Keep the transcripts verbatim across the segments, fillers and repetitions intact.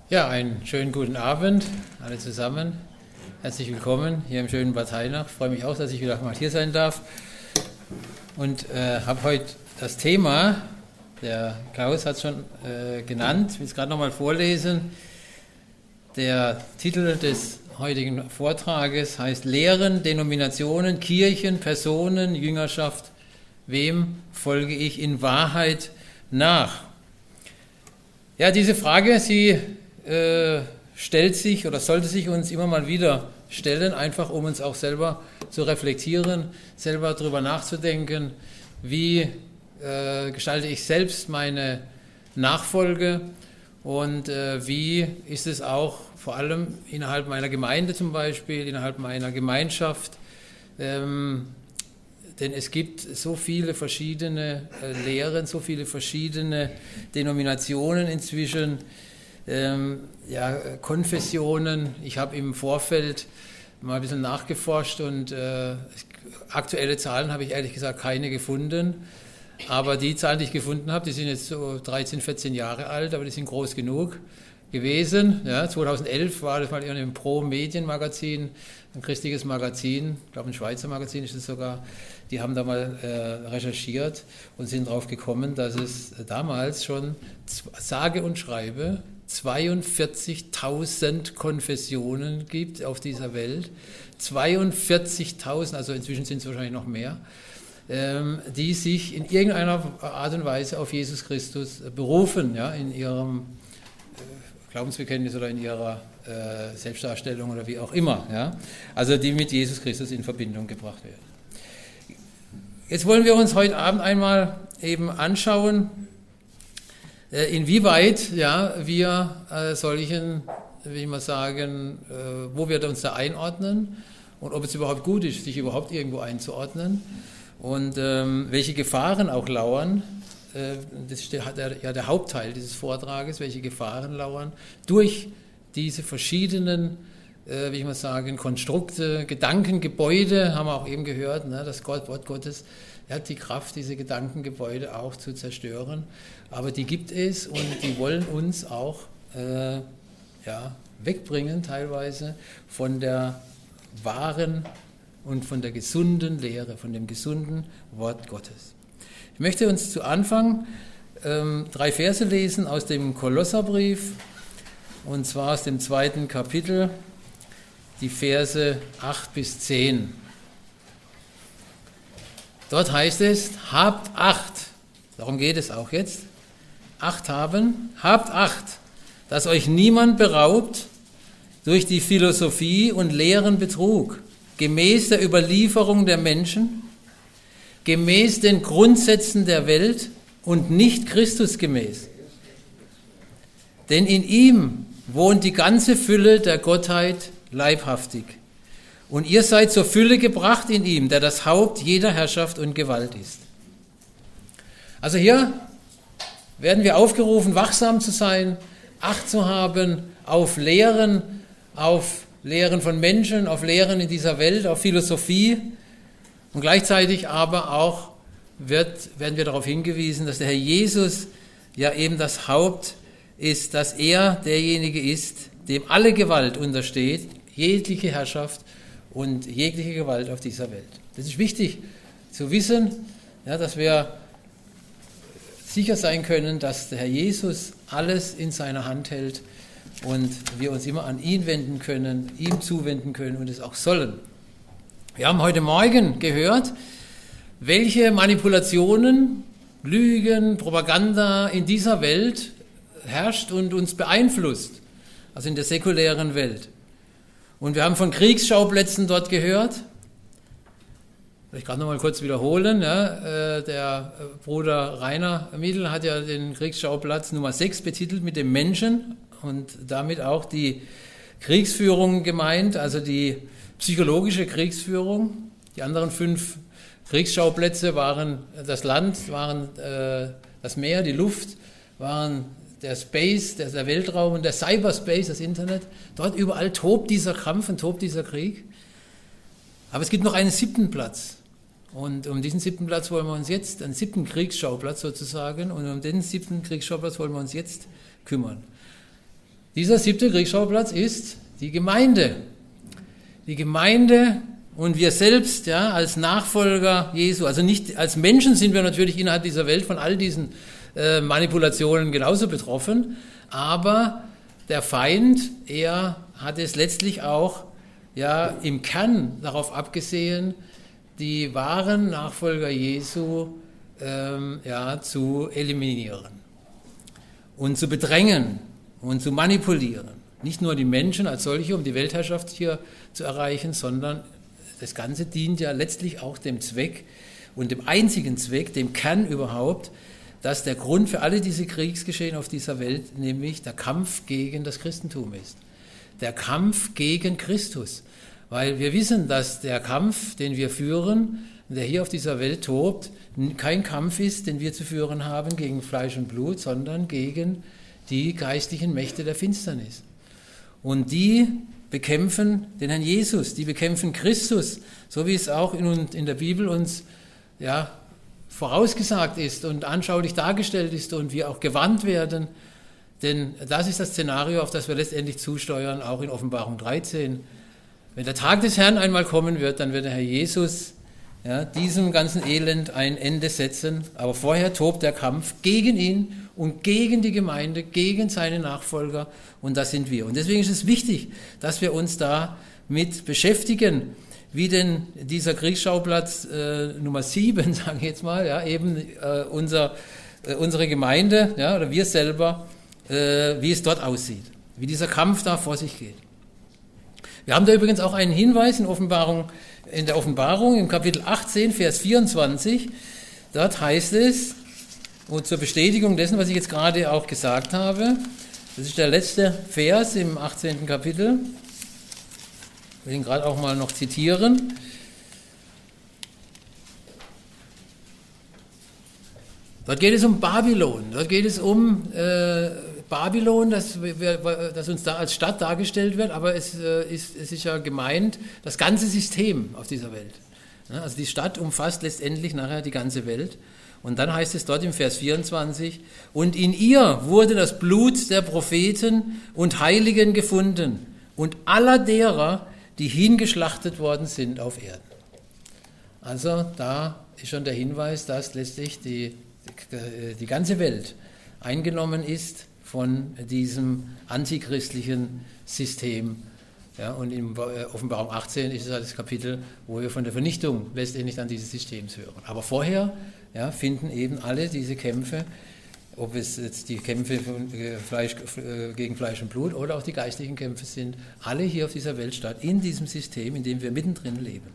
Ja, einen schönen guten Abend, alle zusammen. Herzlich willkommen hier im schönen Bad Hainach. Ich freue mich auch, dass ich wieder mal hier sein darf. Und äh, habe heute das Thema, der Klaus hat es schon äh, genannt, ich will es gerade nochmal vorlesen. Der Titel des heutigen Vortrages heißt Lehren, Denominationen, Kirchen, Personen, Jüngerschaft. Wem folge ich in Wahrheit nach? Ja, diese Frage, sie äh, stellt sich oder sollte sich uns immer mal wieder stellen, einfach um uns auch selber zu reflektieren, selber darüber nachzudenken, wie äh, gestalte ich selbst meine Nachfolge und äh, wie ist es auch vor allem innerhalb meiner Gemeinde zum Beispiel, innerhalb meiner Gemeinschaft, ähm, denn es gibt so viele verschiedene äh, Lehren, so viele verschiedene Denominationen inzwischen, ähm, ja, Konfessionen. Ich habe im Vorfeld mal ein bisschen nachgeforscht und äh, aktuelle Zahlen habe ich ehrlich gesagt keine gefunden. Aber die Zahlen, die ich gefunden habe, die sind jetzt so dreizehn, vierzehn Jahre alt, aber die sind groß genug gewesen. Ja, zweitausendelf war das mal in einem Pro-Medien-Magazin, ein christliches Magazin, ich glaube ein Schweizer Magazin ist es sogar. Die haben da mal äh, recherchiert und sind darauf gekommen, dass es damals schon sage und schreibe zweiundvierzigtausend Konfessionen gibt auf dieser Welt. zweiundvierzigtausend, also inzwischen sind es wahrscheinlich noch mehr, ähm, die sich in irgendeiner Art und Weise auf Jesus Christus berufen, ja, in ihrem äh, Glaubensbekenntnis oder in ihrer äh, Selbstdarstellung oder wie auch immer. Ja? Also die mit Jesus Christus in Verbindung gebracht werden. Jetzt wollen wir uns heute Abend einmal eben anschauen, äh, inwieweit ja, wir äh, solchen, wie ich mal sagen, äh, wo wir uns da einordnen und ob es überhaupt gut ist, sich überhaupt irgendwo einzuordnen und ähm, welche Gefahren auch lauern. Äh, das ist der, der, ja der Hauptteil dieses Vortrages, welche Gefahren lauern durch diese verschiedenen, äh, wie ich mal sagen, Konstrukte, Gedankengebäude, haben wir auch eben gehört, ne, das Gott, Wort Gottes hat die Kraft, diese Gedankengebäude auch zu zerstören. Aber die gibt es und die wollen uns auch äh, ja, wegbringen teilweise von der wahren und von der gesunden Lehre, von dem gesunden Wort Gottes. Ich möchte uns zu Anfang ähm, drei Verse lesen aus dem Kolosserbrief, und zwar aus dem zweiten Kapitel, die Verse acht bis zehn. Dort heißt es, habt Acht, darum geht es auch jetzt, Acht haben, habt Acht, dass euch niemand beraubt durch die Philosophie und leeren Betrug, gemäß der Überlieferung der Menschen, gemäß den Grundsätzen der Welt und nicht Christusgemäß. Denn in ihm wohnt die ganze Fülle der Gottheit leibhaftig. Und ihr seid zur Fülle gebracht in ihm, der das Haupt jeder Herrschaft und Gewalt ist. Also hier werden wir aufgerufen, wachsam zu sein, Acht zu haben auf Lehren, auf Lehren von Menschen, auf Lehren in dieser Welt, auf Philosophie. Und gleichzeitig aber auch wird, werden wir darauf hingewiesen, dass der Herr Jesus ja eben das Haupt ist, dass er derjenige ist, dem alle Gewalt untersteht, jegliche Herrschaft und jegliche Gewalt auf dieser Welt. Das ist wichtig zu wissen, ja, dass wir sicher sein können, dass der Herr Jesus alles in seiner Hand hält und wir uns immer an ihn wenden können, ihm zuwenden können und es auch sollen. Wir haben heute Morgen gehört, welche Manipulationen, Lügen, Propaganda in dieser Welt herrscht und uns beeinflusst, also in der säkulären Welt. Und wir haben von Kriegsschauplätzen dort gehört. Ich kann noch mal kurz wiederholen. Ja, der Bruder Rainer Miedl hat ja den Kriegsschauplatz Nummer sechs betitelt mit dem Menschen und damit auch die Kriegsführung gemeint, also die psychologische Kriegsführung. Die anderen fünf Kriegsschauplätze waren das Land, waren äh, das Meer, die Luft, waren der Space, der, der Weltraum und der Cyberspace, das Internet. Dort überall tobt dieser Kampf und tobt dieser Krieg. Aber es gibt noch einen siebten Platz. Und um diesen siebten Platz wollen wir uns jetzt, einen siebten Kriegsschauplatz sozusagen, und um den siebten Kriegsschauplatz wollen wir uns jetzt kümmern. Dieser siebte Kriegsschauplatz ist die Gemeinde. Die Gemeinde und wir selbst, ja, als Nachfolger Jesu, also nicht als Menschen sind wir natürlich innerhalb dieser Welt von all diesen äh, Manipulationen genauso betroffen, aber der Feind, er hat es letztlich auch ja im Kern darauf abgesehen, die wahren Nachfolger Jesu ähm, ja, zu eliminieren und zu bedrängen und zu manipulieren. Nicht nur die Menschen als solche, um die Weltherrschaft hier zu erreichen, sondern das Ganze dient ja letztlich auch dem Zweck und dem einzigen Zweck, dem Kern überhaupt, dass der Grund für alle diese Kriegsgeschehen auf dieser Welt nämlich der Kampf gegen das Christentum ist. Der Kampf gegen Christus. Weil wir wissen, dass der Kampf, den wir führen, der hier auf dieser Welt tobt, kein Kampf ist, den wir zu führen haben gegen Fleisch und Blut, sondern gegen die geistlichen Mächte der Finsternis. Und die bekämpfen den Herrn Jesus, die bekämpfen Christus, so wie es auch in, in der Bibel uns ja, vorausgesagt ist und anschaulich dargestellt ist und wir auch gewarnt werden. Denn das ist das Szenario, auf das wir letztendlich zusteuern, auch in Offenbarung dreizehn. Wenn der Tag des Herrn einmal kommen wird, dann wird der Herr Jesus ja, diesem ganzen Elend ein Ende setzen. Aber vorher tobt der Kampf gegen ihn und gegen die Gemeinde, gegen seine Nachfolger. Und das sind wir. Und deswegen ist es wichtig, dass wir uns da mit beschäftigen, wie denn dieser Kriegsschauplatz äh, Nummer sieben, sage ich jetzt mal, ja, eben äh, unser, äh, unsere Gemeinde ja, oder wir selber, äh, wie es dort aussieht, wie dieser Kampf da vor sich geht. Wir haben da übrigens auch einen Hinweis in, Offenbarung, in der Offenbarung im Kapitel achtzehn, Vers vierundzwanzig. Dort heißt es, und zur Bestätigung dessen, was ich jetzt gerade auch gesagt habe, das ist der letzte Vers im achtzehnten Kapitel. Ich will ihn gerade auch mal noch zitieren. Dort geht es um Babylon. Dort geht es um äh, Babylon, das, das uns da als Stadt dargestellt wird, aber es, äh, ist, es ist ja gemeint, das ganze System auf dieser Welt. Ja, also die Stadt umfasst letztendlich nachher die ganze Welt. Und dann heißt es dort im Vers vierundzwanzig, und in ihr wurde das Blut der Propheten und Heiligen gefunden und aller derer, die hingeschlachtet worden sind auf Erden. Also da ist schon der Hinweis, dass letztlich die, die, die ganze Welt eingenommen ist von diesem antichristlichen System. Ja, und in Offenbarung achtzehn ist es halt das Kapitel, wo wir von der Vernichtung letztendlich dann dieses Systems hören. Aber vorher ja, finden eben alle diese Kämpfe, ob es jetzt die Kämpfe von Fleisch, gegen Fleisch und Blut oder auch die geistlichen Kämpfe sind, alle hier auf dieser Welt statt, in diesem System, in dem wir mittendrin leben.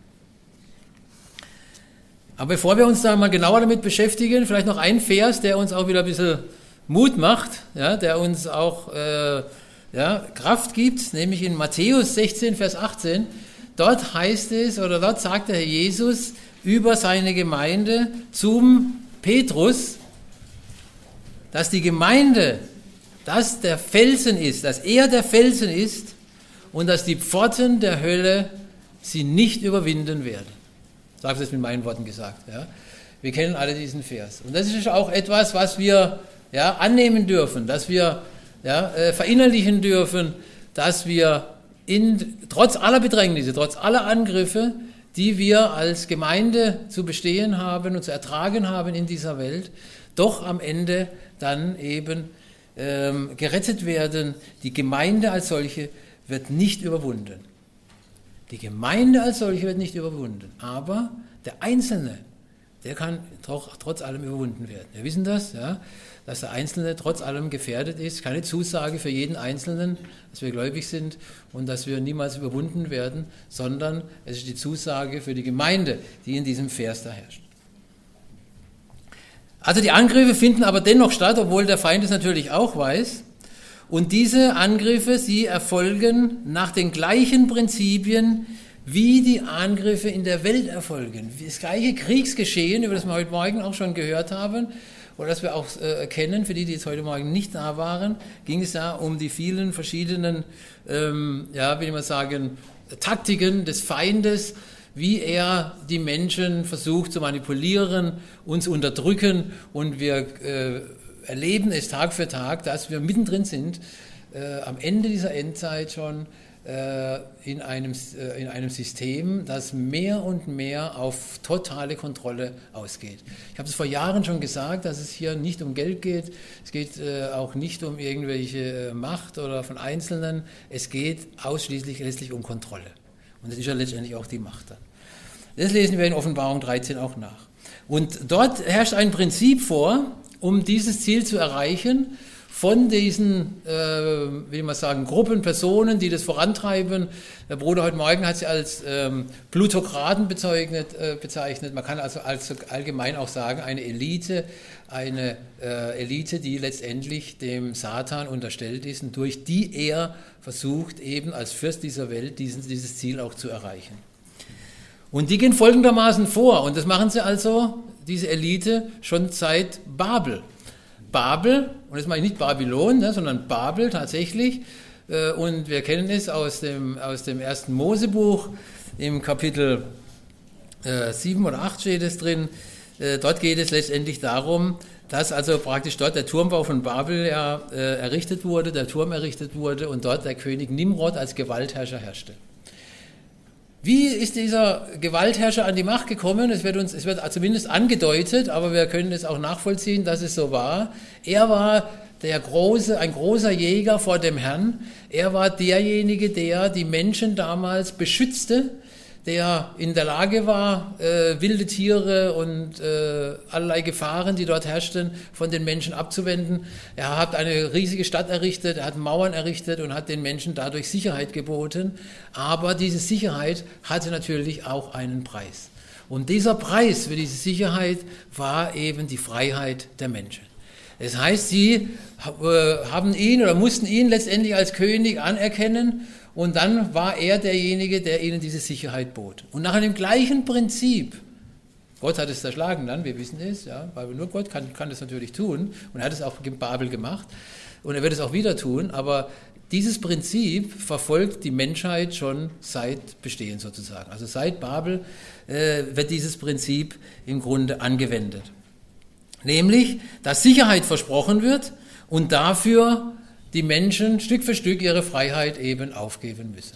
Aber bevor wir uns da mal genauer damit beschäftigen, vielleicht noch ein Vers, der uns auch wieder ein bisschen Mut macht, ja, der uns auch äh, ja, Kraft gibt, nämlich in Matthäus sechzehn, Vers achtzehn. Dort heißt es, oder dort sagt der Herr Jesus über seine Gemeinde zum Petrus, dass die Gemeinde, dass der Felsen ist, dass er der Felsen ist und dass die Pforten der Hölle sie nicht überwinden werden. Ich habe es jetzt mit meinen Worten gesagt. Ja. Wir kennen alle diesen Vers. Und das ist auch etwas, was wir ja, annehmen dürfen, dass wir ja, äh, verinnerlichen dürfen, dass wir in, trotz aller Bedrängnisse, trotz aller Angriffe, die wir als Gemeinde zu bestehen haben und zu ertragen haben in dieser Welt, doch am Ende dann eben ähm, gerettet werden. Die Gemeinde als solche wird nicht überwunden. Die Gemeinde als solche wird nicht überwunden, aber der Einzelne, der kann doch, trotz allem überwunden werden. Wir wissen das, ja, dass der Einzelne trotz allem gefährdet ist. Keine Zusage für jeden Einzelnen, dass wir gläubig sind und dass wir niemals überwunden werden, sondern es ist die Zusage für die Gemeinde, die in diesem Vers da herrscht. Also die Angriffe finden aber dennoch statt, obwohl der Feind es natürlich auch weiß. Und diese Angriffe, sie erfolgen nach den gleichen Prinzipien, wie die Angriffe in der Welt erfolgen. Das gleiche Kriegsgeschehen, über das wir heute Morgen auch schon gehört haben, oder das wir auch äh, kennen, für die, die jetzt heute Morgen nicht da waren, ging es da um die vielen verschiedenen, ähm, ja, wie will man sagen, Taktiken des Feindes, wie er die Menschen versucht zu manipulieren, uns unterdrücken, und wir äh, erleben es Tag für Tag, dass wir mittendrin sind, äh, am Ende dieser Endzeit schon äh, in, einem, äh, in einem System, das mehr und mehr auf totale Kontrolle ausgeht. Ich habe es vor Jahren schon gesagt, dass es hier nicht um Geld geht, es geht äh, auch nicht um irgendwelche äh, Macht oder von Einzelnen, es geht ausschließlich letztlich um Kontrolle. Und das ist ja letztendlich auch die Macht dann. Das lesen wir in Offenbarung dreizehn auch nach. Und dort herrscht ein Prinzip vor, um dieses Ziel zu erreichen, von diesen, äh, wie man sagen, Gruppen, Personen, die das vorantreiben. Der Bruder heute Morgen hat sie als ähm, Plutokraten bezeichnet, äh, bezeichnet. Man kann also, also allgemein auch sagen, eine Elite, eine äh, Elite, die letztendlich dem Satan unterstellt ist und durch die er versucht, eben als Fürst dieser Welt diesen, dieses Ziel auch zu erreichen. Und die gehen folgendermaßen vor, und das machen sie also, diese Elite, schon seit Babel. Babel, und jetzt meine ich nicht Babylon, ne, sondern Babel tatsächlich, äh, und wir kennen es aus dem, aus dem ersten Mosebuch, im Kapitel äh, sieben oder acht steht es drin, äh, dort geht es letztendlich darum, dass also praktisch dort der Turmbau von Babel ja, äh, errichtet wurde, der Turm errichtet wurde und dort der König Nimrod als Gewaltherrscher herrschte. Wie ist dieser Gewaltherrscher an die Macht gekommen? Es wird uns, es wird zumindest angedeutet, aber wir können es auch nachvollziehen, dass es so war. Er war der große, ein großer Jäger vor dem Herrn. Er war derjenige, der die Menschen damals beschützte, der in der Lage war, äh, wilde Tiere und äh, allerlei Gefahren, die dort herrschten, von den Menschen abzuwenden. Er hat eine riesige Stadt errichtet, er hat Mauern errichtet und hat den Menschen dadurch Sicherheit geboten. Aber diese Sicherheit hatte natürlich auch einen Preis. Und dieser Preis für diese Sicherheit war eben die Freiheit der Menschen. Das heißt, sie äh, haben ihn oder mussten ihn letztendlich als König anerkennen. Und dann war er derjenige, der ihnen diese Sicherheit bot. Und nach einem gleichen Prinzip, Gott hat es zerschlagen dann, wir wissen es, ja, weil nur Gott kann, kann das natürlich tun. Und er hat es auch in Babel gemacht. Und er wird es auch wieder tun. Aber dieses Prinzip verfolgt die Menschheit schon seit Bestehen sozusagen. Also seit Babel äh, wird dieses Prinzip im Grunde angewendet. Nämlich, dass Sicherheit versprochen wird und dafür die Menschen Stück für Stück ihre Freiheit eben aufgeben müssen.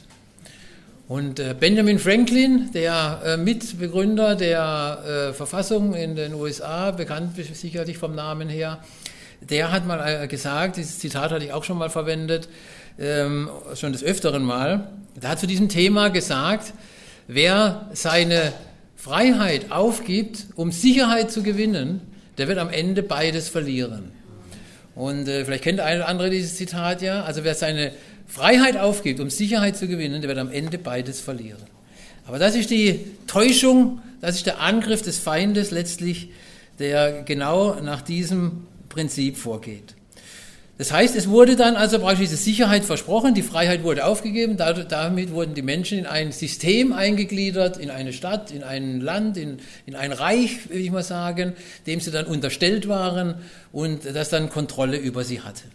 Und äh, Benjamin Franklin, der äh, Mitbegründer der äh, Verfassung in den U S A, bekannt sicherlich vom Namen her, der hat mal äh, gesagt, dieses Zitat hatte ich auch schon mal verwendet, ähm, schon des Öfteren mal, der hat zu diesem Thema gesagt, wer seine Freiheit aufgibt, um Sicherheit zu gewinnen, der wird am Ende beides verlieren. Und äh, vielleicht kennt der eine oder andere dieses Zitat ja. Also wer seine Freiheit aufgibt, um Sicherheit zu gewinnen, der wird am Ende beides verlieren. Aber das ist die Täuschung, das ist der Angriff des Feindes letztlich, der genau nach diesem Prinzip vorgeht. Das heißt, es wurde dann also praktisch diese Sicherheit versprochen, die Freiheit wurde aufgegeben, damit wurden die Menschen in ein System eingegliedert, in eine Stadt, in ein Land, in, in ein Reich, will ich mal sagen, dem sie dann unterstellt waren und das dann Kontrolle über sie hatte.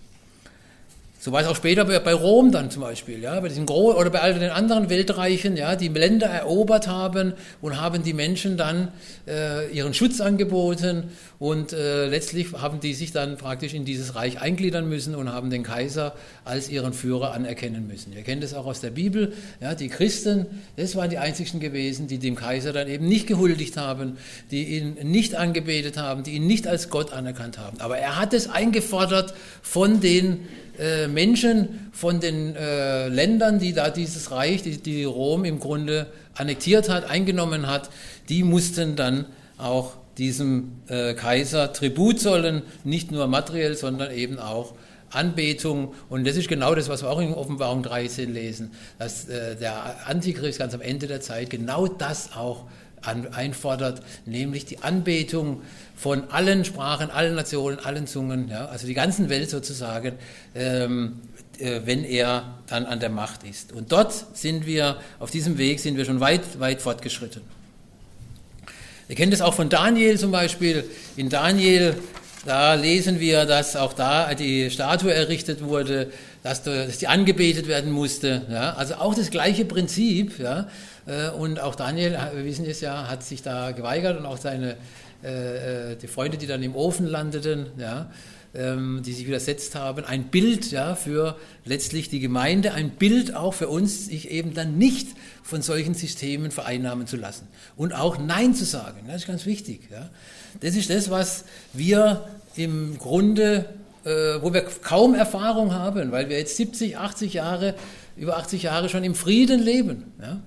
So war es auch später bei, bei Rom dann zum Beispiel, ja, bei diesen Gro- oder bei all den anderen Weltreichen, ja, die Länder erobert haben und haben die Menschen dann äh, ihren Schutz angeboten und äh, letztlich haben die sich dann praktisch in dieses Reich eingliedern müssen und haben den Kaiser als ihren Führer anerkennen müssen. Wir kennen das auch aus der Bibel, ja, die Christen, das waren die einzigen gewesen, die dem Kaiser dann eben nicht gehuldigt haben, die ihn nicht angebetet haben, die ihn nicht als Gott anerkannt haben. Aber er hat es eingefordert von den Menschen von den äh, Ländern, die da dieses Reich, die, die Rom im Grunde annektiert hat, eingenommen hat, die mussten dann auch diesem äh, Kaiser Tribut zollen, nicht nur materiell, sondern eben auch Anbetung. Und das ist genau das, was wir auch in Offenbarung dreizehn lesen, dass äh, der Antichrist ganz am Ende der Zeit genau das auch an, einfordert, nämlich die Anbetung von allen Sprachen, allen Nationen, allen Zungen, ja, also die ganzen Welt sozusagen, ähm, äh, wenn er dann an der Macht ist. Und dort sind wir, auf diesem Weg sind wir schon weit, weit fortgeschritten. Wir kennen das auch von Daniel zum Beispiel. In Daniel, da lesen wir, dass auch da die Statue errichtet wurde, dass, dass die angebetet werden musste. Ja, also auch das gleiche Prinzip. Ja, und auch Daniel, wir wissen es ja, hat sich da geweigert und auch seine äh, die Freunde, die dann im Ofen landeten, ja, ähm, die sich widersetzt haben, ein Bild ja, für letztlich die Gemeinde, ein Bild auch für uns, sich eben dann nicht von solchen Systemen vereinnahmen zu lassen und auch Nein zu sagen. Das ist ganz wichtig. Ja. Das ist das, was wir im Grunde, äh, wo wir kaum Erfahrung haben, weil wir jetzt siebzig, achtzig Jahre, über achtzig Jahre schon im Frieden leben. Ja.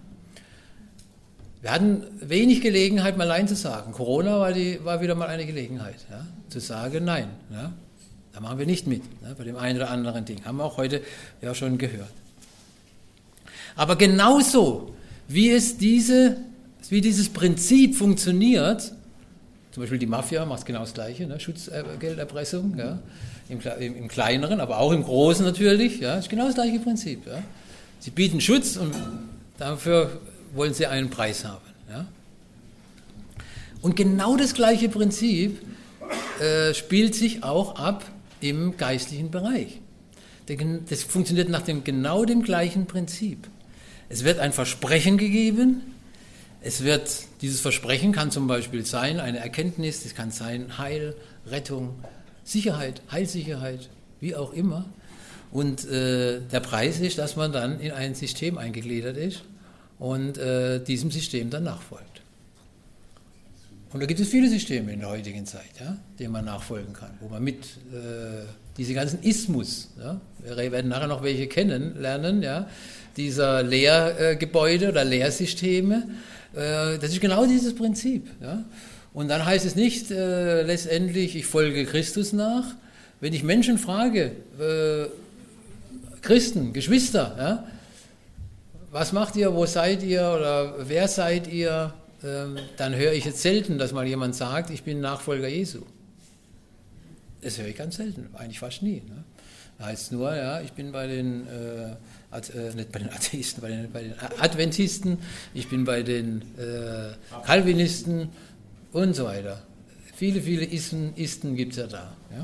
Wir hatten wenig Gelegenheit, mal Nein zu sagen. Corona war, die, war wieder mal eine Gelegenheit, ja, zu sagen Nein. Ja. Da machen wir nicht mit, ja, bei dem einen oder anderen Ding. Haben wir auch heute ja schon gehört. Aber genauso, wie es diese, wie dieses Prinzip funktioniert, zum Beispiel die Mafia macht genau das Gleiche, ne, Schutzgelderpressung, ja, im, im, im Kleineren, aber auch im Großen natürlich, ja, ist genau das gleiche Prinzip. Ja. Sie bieten Schutz und dafür wollen sie einen Preis haben. Ja? Und genau das gleiche Prinzip äh, spielt sich auch ab im geistlichen Bereich. Das funktioniert nach dem genau dem gleichen Prinzip. Es wird ein Versprechen gegeben. Es wird, dieses Versprechen kann zum Beispiel sein eine Erkenntnis, es kann sein Heil, Rettung, Sicherheit, Heilsicherheit, wie auch immer. Und äh, der Preis ist, dass man dann in ein System eingegliedert ist und äh, diesem System dann nachfolgt. Und da gibt es viele Systeme in der heutigen Zeit, ja, denen man nachfolgen kann, wo man mit äh, diese ganzen Ismus, ja, wir werden nachher noch welche kennenlernen, ja, dieser Lehrgebäude äh, oder Lehrsysteme, äh, das ist genau dieses Prinzip. Ja. Und dann heißt es nicht äh, letztendlich, ich folge Christus nach. Wenn ich Menschen frage, äh, Christen, Geschwister, ja, was macht ihr, wo seid ihr oder wer seid ihr, ähm, dann höre ich jetzt selten, dass mal jemand sagt, ich bin Nachfolger Jesu. Das höre ich ganz selten, eigentlich fast nie. Ne? Da heißt es nur, ja, ich bin bei den, äh, Ad, äh, nicht bei den Atheisten, bei den, bei den Adventisten, ich bin bei den äh, Calvinisten und so weiter. Viele, viele Isten, Isten gibt es ja da. Ja?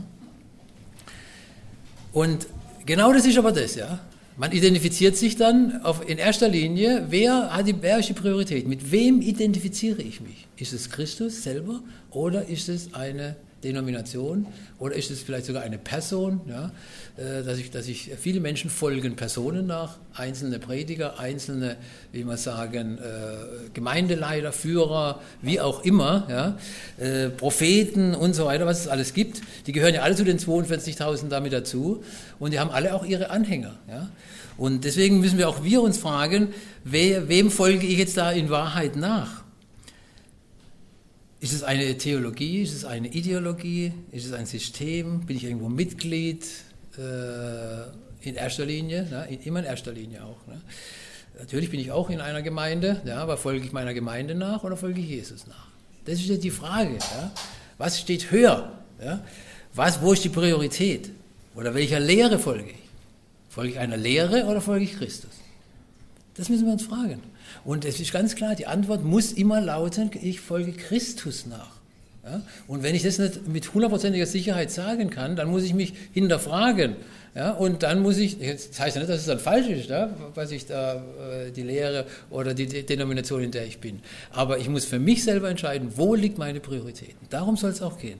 Und genau das ist aber das, ja. Man identifiziert sich dann auf, in erster Linie, wer hat die, wer ist die Priorität? Mit wem identifiziere ich mich? Ist es Christus selber oder ist es eine Denomination oder ist es vielleicht sogar eine Person? Ja? Dass ich, dass ich, viele Menschen folgen Personen nach, einzelne Prediger, einzelne, wie man sagen, Gemeindeleiter, Führer, wie auch immer, ja? Propheten und so weiter, was es alles gibt. Die gehören ja alle zu den zweiundvierzigtausend damit dazu und die haben alle auch ihre Anhänger. Ja? Und deswegen müssen wir auch wir uns fragen, wer, wem folge ich jetzt da in Wahrheit nach? Ist es eine Theologie, ist es eine Ideologie, ist es ein System, bin ich irgendwo Mitglied, äh, in erster Linie, ne? Immer in erster Linie auch. Ne? Natürlich bin ich auch in einer Gemeinde, ja, aber folge ich meiner Gemeinde nach oder folge ich Jesus nach? Das ist jetzt die Frage. Ja? Was steht höher? Ja? Was, wo ist die Priorität? Oder welcher Lehre folge ich? Folge ich einer Lehre oder folge ich Christus? Das müssen wir uns fragen. Und es ist ganz klar, die Antwort muss immer lauten, ich folge Christus nach. Ja? Und wenn ich das nicht mit hundertprozentiger Sicherheit sagen kann, dann muss ich mich hinterfragen. Ja? Und dann muss ich, das heißt ja nicht, dass es dann falsch ist, ja? Was ich da, die Lehre oder die Denomination, in der ich bin. Aber ich muss für mich selber entscheiden, wo liegt meine Priorität. Darum soll es auch gehen.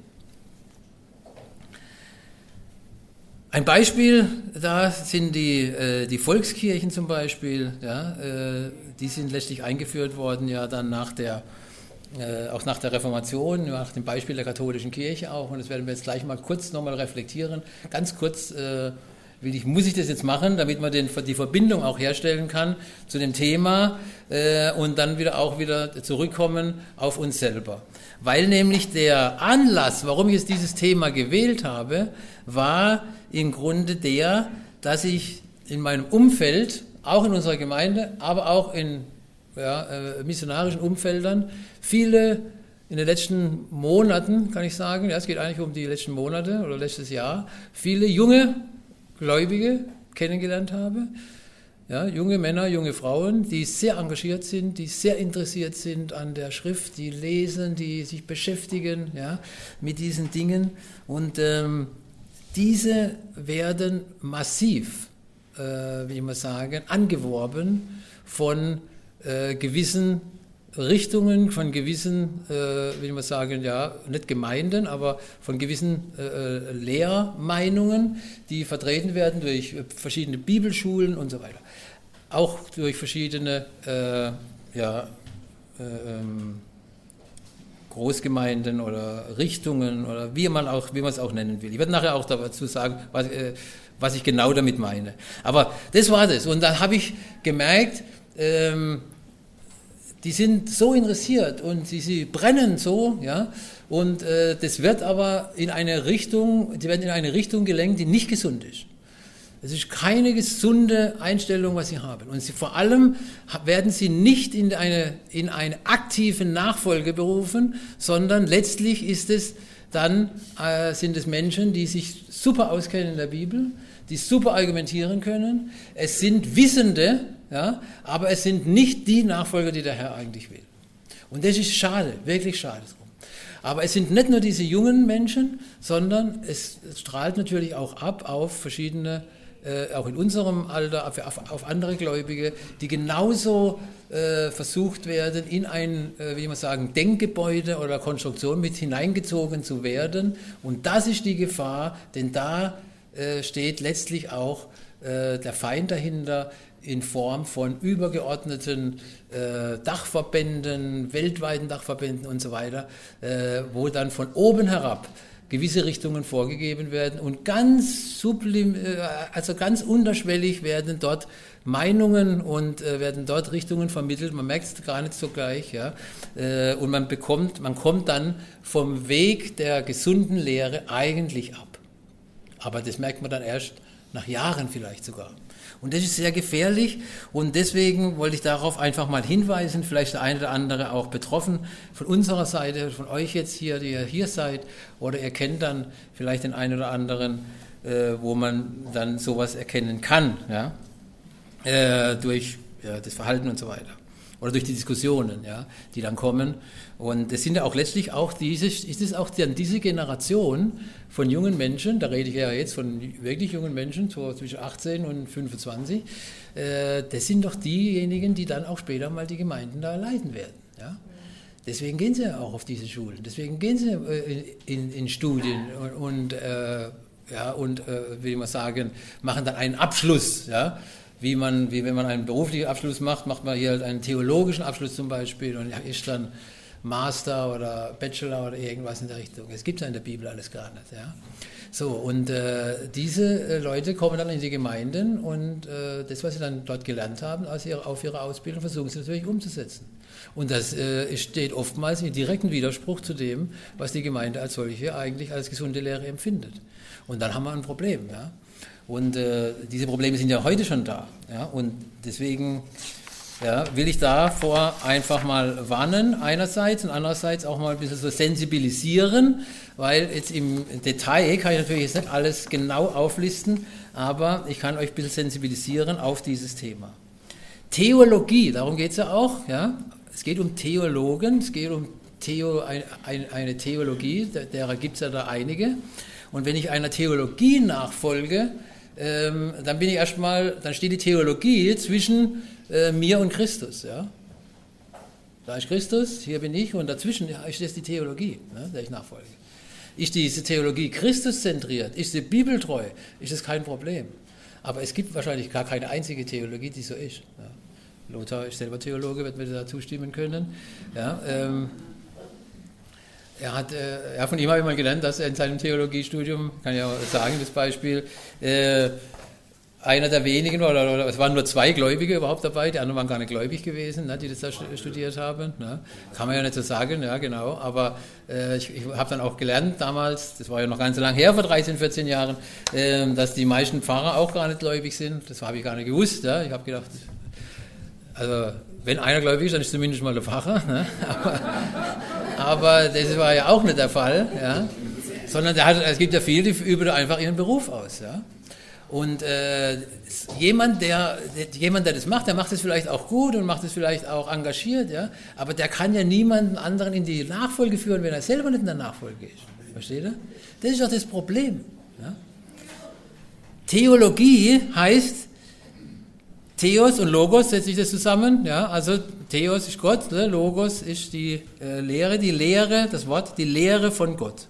Ein Beispiel, da sind die, äh, die Volkskirchen zum Beispiel, ja, äh, die sind letztlich eingeführt worden, ja dann nach der, äh, auch nach der Reformation, nach dem Beispiel der katholischen Kirche auch, und das werden wir jetzt gleich mal kurz nochmal reflektieren. Ganz kurz äh, will ich, muss ich das jetzt machen, damit man den, die Verbindung auch herstellen kann zu dem Thema äh, und dann wieder auch wieder zurückkommen auf uns selber. Weil nämlich der Anlass, warum ich jetzt dieses Thema gewählt habe, war im Grunde der, dass ich in meinem Umfeld, auch in unserer Gemeinde, aber auch in ja, äh, missionarischen Umfeldern, viele in den letzten Monaten, kann ich sagen, ja, es geht eigentlich um die letzten Monate oder letztes Jahr, viele junge Gläubige kennengelernt habe, ja, junge Männer, junge Frauen, die sehr engagiert sind, die sehr interessiert sind an der Schrift, die lesen, die sich beschäftigen, ja, mit diesen Dingen. Und ähm, diese werden massiv, äh, wie ich mal sagen, angeworben von äh, gewissen Richtungen von gewissen, äh, will ich mal sagen, ja, nicht Gemeinden, aber von gewissen äh, Lehrmeinungen, die vertreten werden durch verschiedene Bibelschulen und so weiter. Auch durch verschiedene äh, ja, äh, ähm, Großgemeinden oder Richtungen oder wie man auch, wie man es auch nennen will. Ich werde nachher auch dazu sagen, was, äh, was ich genau damit meine. Aber das war das. Und dann habe ich gemerkt, ähm, die sind so interessiert und sie, sie brennen so, ja, und äh, das wird aber in eine Richtung, die werden in eine Richtung gelenkt, die nicht gesund ist. Es ist keine gesunde Einstellung, was sie haben. Und sie, vor allem werden sie nicht in eine, in eine aktive Nachfolge berufen, sondern letztlich ist es dann, äh, sind es Menschen, die sich super auskennen in der Bibel, die super argumentieren können. Es sind Wissende, ja, aber es sind nicht die Nachfolger, die der Herr eigentlich will. Und das ist schade, wirklich schade. Aber es sind nicht nur diese jungen Menschen, sondern es, es strahlt natürlich auch ab auf verschiedene, äh, auch in unserem Alter, auf, auf, auf andere Gläubige, die genauso äh, versucht werden, in ein, äh, wie ich mal sagen, Denkgebäude oder Konstruktion mit hineingezogen zu werden. Und das ist die Gefahr, denn da äh, steht letztlich auch äh, der Feind dahinter, in Form von übergeordneten äh, Dachverbänden, weltweiten Dachverbänden und so weiter, äh, wo dann von oben herab gewisse Richtungen vorgegeben werden und ganz sublim, äh, also ganz unterschwellig werden dort Meinungen und äh, werden dort Richtungen vermittelt. Man merkt es gar nicht so gleich, ja, äh, und man bekommt, man kommt dann vom Weg der gesunden Lehre eigentlich ab. Aber das merkt man dann erst nach Jahren vielleicht sogar. Und das ist sehr gefährlich und deswegen wollte ich darauf einfach mal hinweisen, vielleicht der eine oder andere auch betroffen von unserer Seite, von euch jetzt hier, die ihr hier seid, oder ihr kennt dann vielleicht den einen oder anderen, äh, wo man dann sowas erkennen kann, ja, äh, durch ja, das Verhalten und so weiter. Oder durch die Diskussionen, ja, die dann kommen. Und es sind ja auch letztlich auch diese, ist es auch dann diese Generation von jungen Menschen, da rede ich ja jetzt von wirklich jungen Menschen, so zwischen achtzehn und fünfundzwanzig, äh, das sind doch diejenigen, die dann auch später mal die Gemeinden da leiten werden, ja. Deswegen gehen sie ja auch auf diese Schulen, deswegen gehen sie äh, in, in Studien und, und äh, ja, und äh, will ich mal sagen, machen dann einen Abschluss, ja. Wie man, wie wenn man einen beruflichen Abschluss macht, macht man hier halt einen theologischen Abschluss zum Beispiel und ist dann Master oder Bachelor oder irgendwas in der Richtung. Es gibt ja in der Bibel alles gar nicht. Ja? So, und äh, diese äh, Leute kommen dann in die Gemeinden und äh, das, was sie dann dort gelernt haben aus ihrer, auf ihrer Ausbildung, versuchen sie natürlich umzusetzen. Und das äh, steht oftmals in direkten Widerspruch zu dem, was die Gemeinde als solche eigentlich als gesunde Lehre empfindet. Und dann haben wir ein Problem, ja. Und äh, diese Probleme sind ja heute schon da. Ja? Und deswegen ja, will ich davor einfach mal warnen einerseits und andererseits auch mal ein bisschen so sensibilisieren, weil jetzt im Detail kann ich natürlich jetzt nicht alles genau auflisten, aber ich kann euch ein bisschen sensibilisieren auf dieses Thema. Theologie, darum geht es ja auch. Ja? Es geht um Theologen, es geht um Theo, ein, ein, eine Theologie, derer gibt es ja da einige. Und wenn ich einer Theologie nachfolge, Ähm, dann bin ich erstmal, dann steht die Theologie zwischen äh, mir und Christus, ja. Da ist Christus, hier bin ich und dazwischen ist das die Theologie, ne, der ich nachfolge. Ist diese Theologie Christuszentriert, ist sie bibeltreu, ist das kein Problem. Aber es gibt wahrscheinlich gar keine einzige Theologie, die so ist. Ja. Lothar ist selber Theologe, wird mir da zustimmen können. Ja, ähm, Er hat, äh, ja, von ihm habe ich mal gelernt, dass er in seinem Theologiestudium, kann ich auch sagen, das Beispiel, äh, einer der wenigen, oder, oder es waren nur zwei Gläubige überhaupt dabei, die anderen waren gar nicht gläubig gewesen, ne, die das da studiert haben. Ne. Kann man ja nicht so sagen, ja genau, aber äh, ich, ich habe dann auch gelernt damals, das war ja noch ganz so lang her, vor dreizehn, vierzehn Jahren, äh, dass die meisten Pfarrer auch gar nicht gläubig sind. Das habe ich gar nicht gewusst. Ja. Ich habe gedacht, also wenn einer gläubig ist, dann ist zumindest mal der Pfarrer. Ne. Aber, Aber das war ja auch nicht der Fall, ja? Sondern der hat, es gibt ja viele, die üben einfach ihren Beruf aus. Ja? Und äh, jemand, der, jemand, der das macht, der macht es vielleicht auch gut und macht es vielleicht auch engagiert, ja? Aber der kann ja niemanden anderen in die Nachfolge führen, wenn er selber nicht in der Nachfolge ist. Versteht ihr? Das ist doch das Problem. Ja? Theologie heißt, Theos und Logos setze ich das zusammen, ja, also Theos ist Gott, ne? Logos ist die äh, Lehre, die Lehre, das Wort, die Lehre von Gott.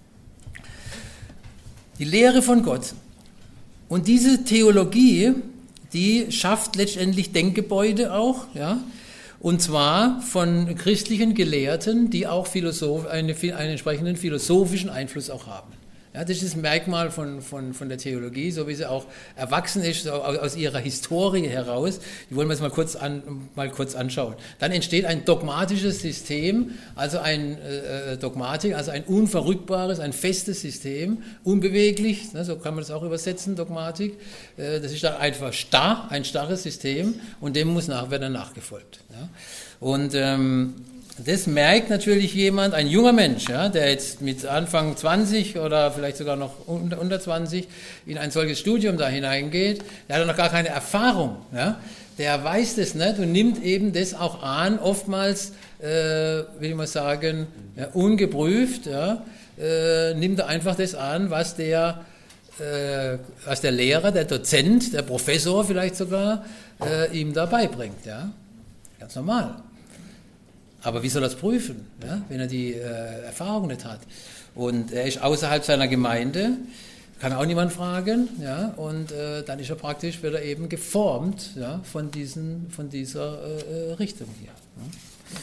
Die Lehre von Gott. Und diese Theologie, die schafft letztendlich Denkgebäude auch, ja, und zwar von christlichen Gelehrten, die auch Philosoph, eine, einen entsprechenden philosophischen Einfluss auch haben. Ja, das ist das Merkmal von, von, von der Theologie, so wie sie auch erwachsen ist, so aus ihrer Historie heraus. Die wollen wir jetzt mal kurz, an, mal kurz anschauen. Dann entsteht ein dogmatisches System, also ein äh, Dogmatik, also ein unverrückbares, ein festes System, unbeweglich, ne, so kann man das auch übersetzen, Dogmatik. Äh, das ist dann einfach starr, ein starres System, und dem muss nach, werden dann nachgefolgt. Ja. Und ähm, das merkt natürlich jemand, ein junger Mensch, ja, der jetzt mit Anfang zwanzig oder vielleicht sogar noch unter, unter zwanzig in ein solches Studium da hineingeht, der hat noch gar keine Erfahrung, ja, der weiß das nicht und nimmt eben das auch an, oftmals, äh, will ich mal sagen, ja, ungeprüft, ja, äh, nimmt er einfach das an, was der, äh, was der Lehrer, der Dozent, der Professor vielleicht sogar äh, ihm da beibringt, ja, ganz normal. Aber wie soll er es prüfen, ja, wenn er die äh, Erfahrung nicht hat? Und er ist außerhalb seiner Gemeinde, kann auch niemand fragen, ja, und äh, dann ist er praktisch, wird er eben geformt, ja, von, diesen, von dieser äh, Richtung hier. Ja.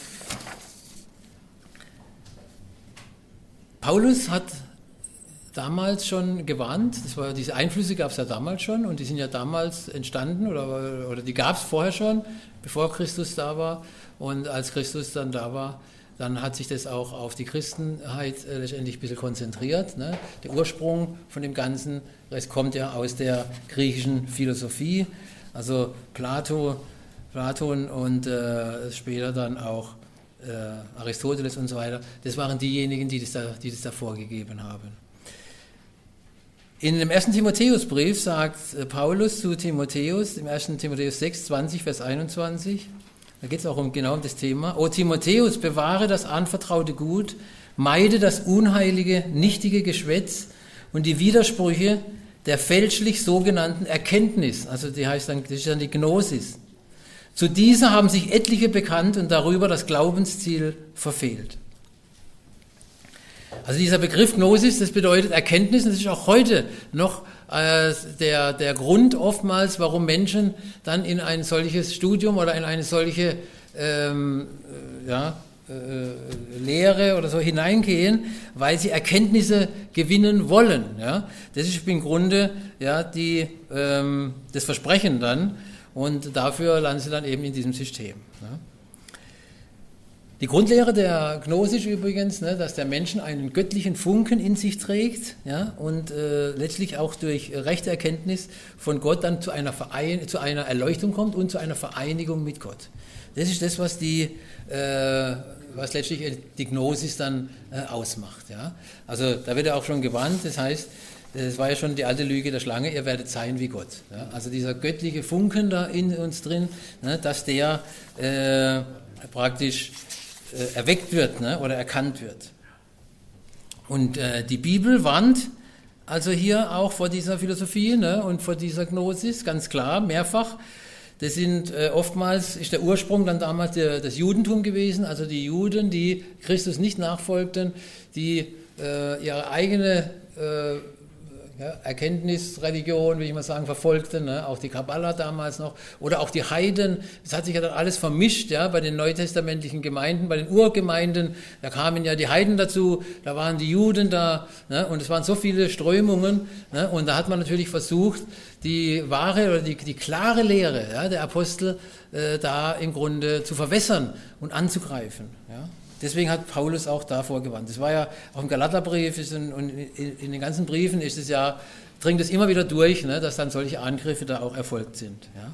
Paulus hat damals schon gewarnt, das war, diese Einflüsse gab es ja damals schon, und die sind ja damals entstanden, oder, oder die gab es vorher schon, bevor Christus da war. Und als Christus dann da war, dann hat sich das auch auf die Christenheit äh, letztendlich ein bisschen konzentriert. Ne? Der Ursprung von dem Ganzen, das kommt ja aus der griechischen Philosophie, also Plato, Platon und äh, später dann auch äh, Aristoteles und so weiter. Das waren diejenigen, die das da, die das da vorgegeben haben. In dem ersten Timotheusbrief sagt äh, Paulus zu Timotheus, im ersten Timotheus sechs, zwanzig, Vers einundzwanzig, da geht es auch um, genau um das Thema. O Timotheus, bewahre das anvertraute Gut, meide das unheilige, nichtige Geschwätz und die Widersprüche der fälschlich sogenannten Erkenntnis. Also die heißt dann, das ist dann die Gnosis. Zu dieser haben sich etliche bekannt und darüber das Glaubensziel verfehlt. Also dieser Begriff Gnosis, das bedeutet Erkenntnis, und das ist auch heute noch äh, der, der Grund oftmals, warum Menschen dann in ein solches Studium oder in eine solche ähm, ja, äh, Lehre oder so hineingehen, weil sie Erkenntnisse gewinnen wollen. Ja? Das ist im Grunde ja, die, ähm, das Versprechen dann, und dafür landen sie dann eben in diesem System. Ja? Die Grundlehre der Gnosis übrigens, ne, dass der Menschen einen göttlichen Funken in sich trägt, ja, und äh, letztlich auch durch rechte Erkenntnis von Gott dann zu einer, Verein, zu einer Erleuchtung kommt und zu einer Vereinigung mit Gott. Das ist das, was, die, äh, was letztlich die Gnosis dann äh, ausmacht. Ja. Also da wird ja auch schon gewarnt, das heißt, das war ja schon die alte Lüge der Schlange, ihr werdet sein wie Gott. Ja. Also dieser göttliche Funken da in uns drin, ne, dass der äh, praktisch erweckt wird, ne, oder erkannt wird. Und äh, die Bibel warnt also hier auch vor dieser Philosophie, ne, und vor dieser Gnosis, ganz klar, mehrfach. Das sind äh, oftmals, ist der Ursprung dann damals der, das Judentum gewesen, also die Juden, die Christus nicht nachfolgten, die äh, ihre eigene äh, Ja, Erkenntnisreligion, will ich mal sagen, verfolgten, ne? Auch die Kabbala damals noch, oder auch die Heiden, das hat sich ja dann alles vermischt, ja, bei den neutestamentlichen Gemeinden, bei den Urgemeinden, da kamen ja die Heiden dazu, da waren die Juden da, ne? Und es waren so viele Strömungen, ne? Und da hat man natürlich versucht, die wahre oder die, die klare Lehre, ja, der Apostel äh, da im Grunde zu verwässern und anzugreifen, ja. Deswegen hat Paulus auch davor gewarnt. Das war ja auch im Galaterbrief und in den ganzen Briefen ist es ja, dringt es immer wieder durch, ne, dass dann solche Angriffe da auch erfolgt sind. Ja.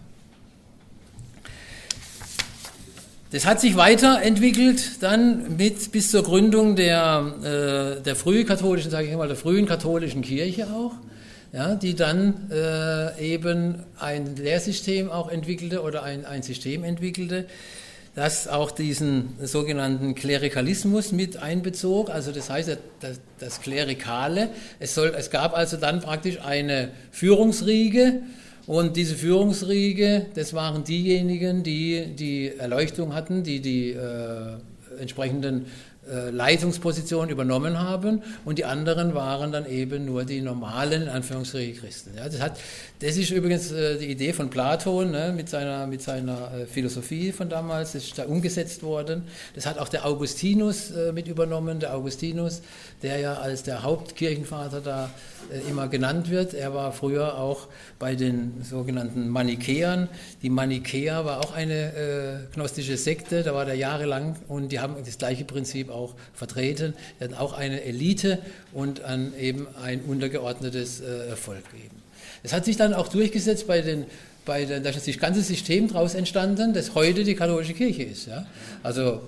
Das hat sich weiterentwickelt dann mit bis zur Gründung der, äh, der frühkatholischen, sage ich mal, der frühen katholischen Kirche auch, ja, die dann äh, eben ein Lehrsystem auch entwickelte oder ein, ein System entwickelte, das auch diesen sogenannten Klerikalismus mit einbezog, also das heißt das, das Klerikale. Es, soll, es gab also dann praktisch eine Führungsriege Und diese Führungsriege, das waren diejenigen, die die Erleuchtung hatten, die die äh, entsprechenden äh, Leitungspositionen übernommen haben, und die anderen waren dann eben nur die normalen, in Anführungsstrichen, Christen. Ja, das, hat, das ist übrigens äh, die Idee von Platon, ne, mit seiner, mit seiner äh, Philosophie von damals, das ist da umgesetzt worden. Das hat auch der Augustinus äh, mit übernommen, der Augustinus, der ja als der Hauptkirchenvater da äh, immer genannt wird. Er war früher auch bei den sogenannten Manichäern. Die Manichäer war auch eine äh, gnostische Sekte, da war der jahrelang, und die haben das gleiche Prinzip auch vertreten. Die hatten auch eine Elite und an eben ein untergeordnetes äh, Volk eben. Das hat sich dann auch durchgesetzt bei den, bei den, da ist das ganze System daraus entstanden, das heute die katholische Kirche ist. Ja? Also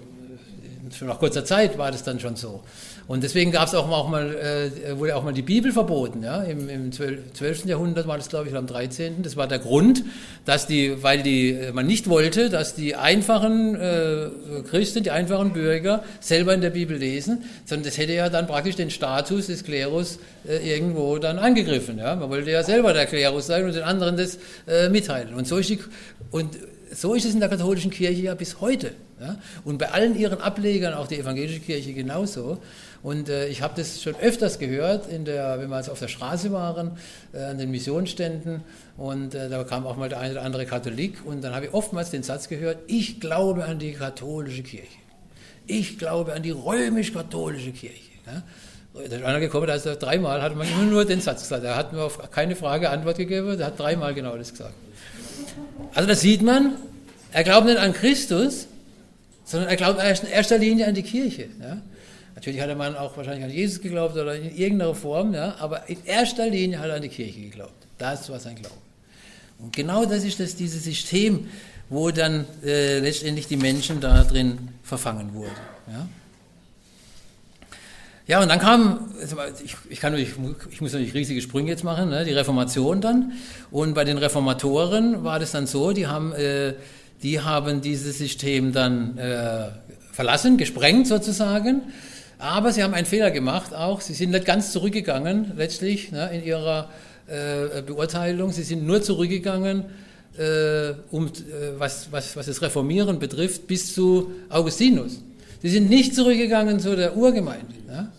schon nach kurzer Zeit war das dann schon so. Und deswegen gab es auch mal, auch mal äh, wurde auch mal die Bibel verboten. Ja? Im, im zwölften Jahrhundert war das, glaube ich, oder am dreizehnten Das war der Grund, dass die, weil die, man nicht wollte, dass die einfachen äh, Christen, die einfachen Bürger selber in der Bibel lesen, sondern das hätte ja dann praktisch den Status des Klerus äh, irgendwo dann angegriffen. Ja? Man wollte ja selber der Klerus sein und den anderen das äh, mitteilen. Und so ist die, und so ist es in der katholischen Kirche ja bis heute. Ja? Und bei allen ihren Ablegern, auch die evangelische Kirche genauso. Und äh, ich habe das schon öfters gehört, in der, wenn wir also auf der Straße waren, äh, an den Missionsständen, und äh, da kam auch mal der eine oder andere Katholik, und dann habe ich oftmals den Satz gehört: Ich glaube an die katholische Kirche. Ich glaube an die römisch-katholische Kirche. Ja? Da ist einer gekommen, da ist er dreimal, hat man immer nur den Satz gesagt. Er hat mir auf keine Frage Antwort gegeben, der hat dreimal genau das gesagt. Also da sieht man, er glaubt nicht an Christus, sondern er glaubt in erster Linie an die Kirche. Ja? Natürlich hat der Mann auch wahrscheinlich an Jesus geglaubt oder in irgendeiner Form, ja? Aber in erster Linie hat er an die Kirche geglaubt. Das war sein Glaube. Und genau das ist das, dieses System, wo dann äh, letztendlich die Menschen da drin verfangen wurden. Ja? Ja, und dann kam, ich, ich, kann, ich, ich muss natürlich riesige Sprünge jetzt machen, ne, die Reformation dann. Und bei den Reformatoren war das dann so, die haben, äh, die haben dieses System dann äh, verlassen, gesprengt sozusagen. Aber sie haben einen Fehler gemacht auch. Sie sind nicht ganz zurückgegangen letztlich, ne, in ihrer äh, Beurteilung. Sie sind nur zurückgegangen, äh, um, äh, was, was, was das Reformieren betrifft, bis zu Augustinus. Sie sind nicht zurückgegangen zu der Urgemeinde. Ja?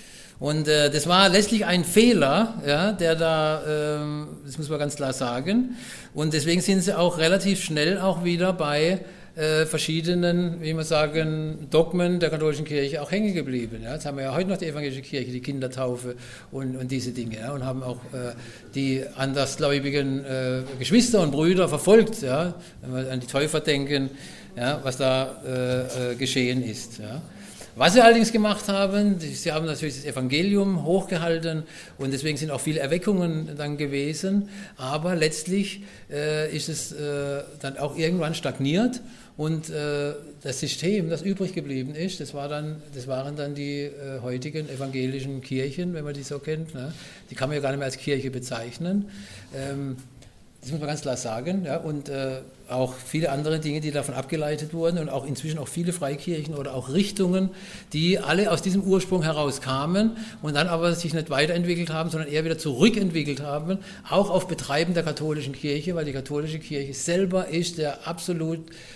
Und äh, das war letztlich ein Fehler, ja, der da, ähm, das muss man ganz klar sagen. Und deswegen sind sie auch relativ schnell auch wieder bei äh, verschiedenen, wie man sagen, Dogmen der katholischen Kirche auch hängen geblieben. Ja? Jetzt haben wir ja heute noch die evangelische Kirche, die Kindertaufe und, und diese Dinge. Ja? Und haben auch äh, die andersgläubigen äh, Geschwister und Brüder verfolgt. Ja? Wenn wir an die Täufer denken, ja, was da äh, äh, geschehen ist. Ja. Was sie allerdings gemacht haben, sie haben natürlich das Evangelium hochgehalten, und deswegen sind auch viele Erweckungen dann gewesen, aber letztlich äh, ist es äh, dann auch irgendwann stagniert, und äh, das System, das übrig geblieben ist, das, war dann, das waren dann die äh, heutigen evangelischen Kirchen, wenn man die so kennt. Ne. Die kann man ja gar nicht mehr als Kirche bezeichnen. Ähm, Das muss man ganz klar sagen, ja, und äh, auch viele andere Dinge, die davon abgeleitet wurden, und auch inzwischen auch viele Freikirchen oder auch Richtungen, die alle aus diesem Ursprung herauskamen und dann aber sich nicht weiterentwickelt haben, sondern eher wieder zurückentwickelt haben, auch auf Betreiben der katholischen Kirche, weil die katholische Kirche selber ist der absolut,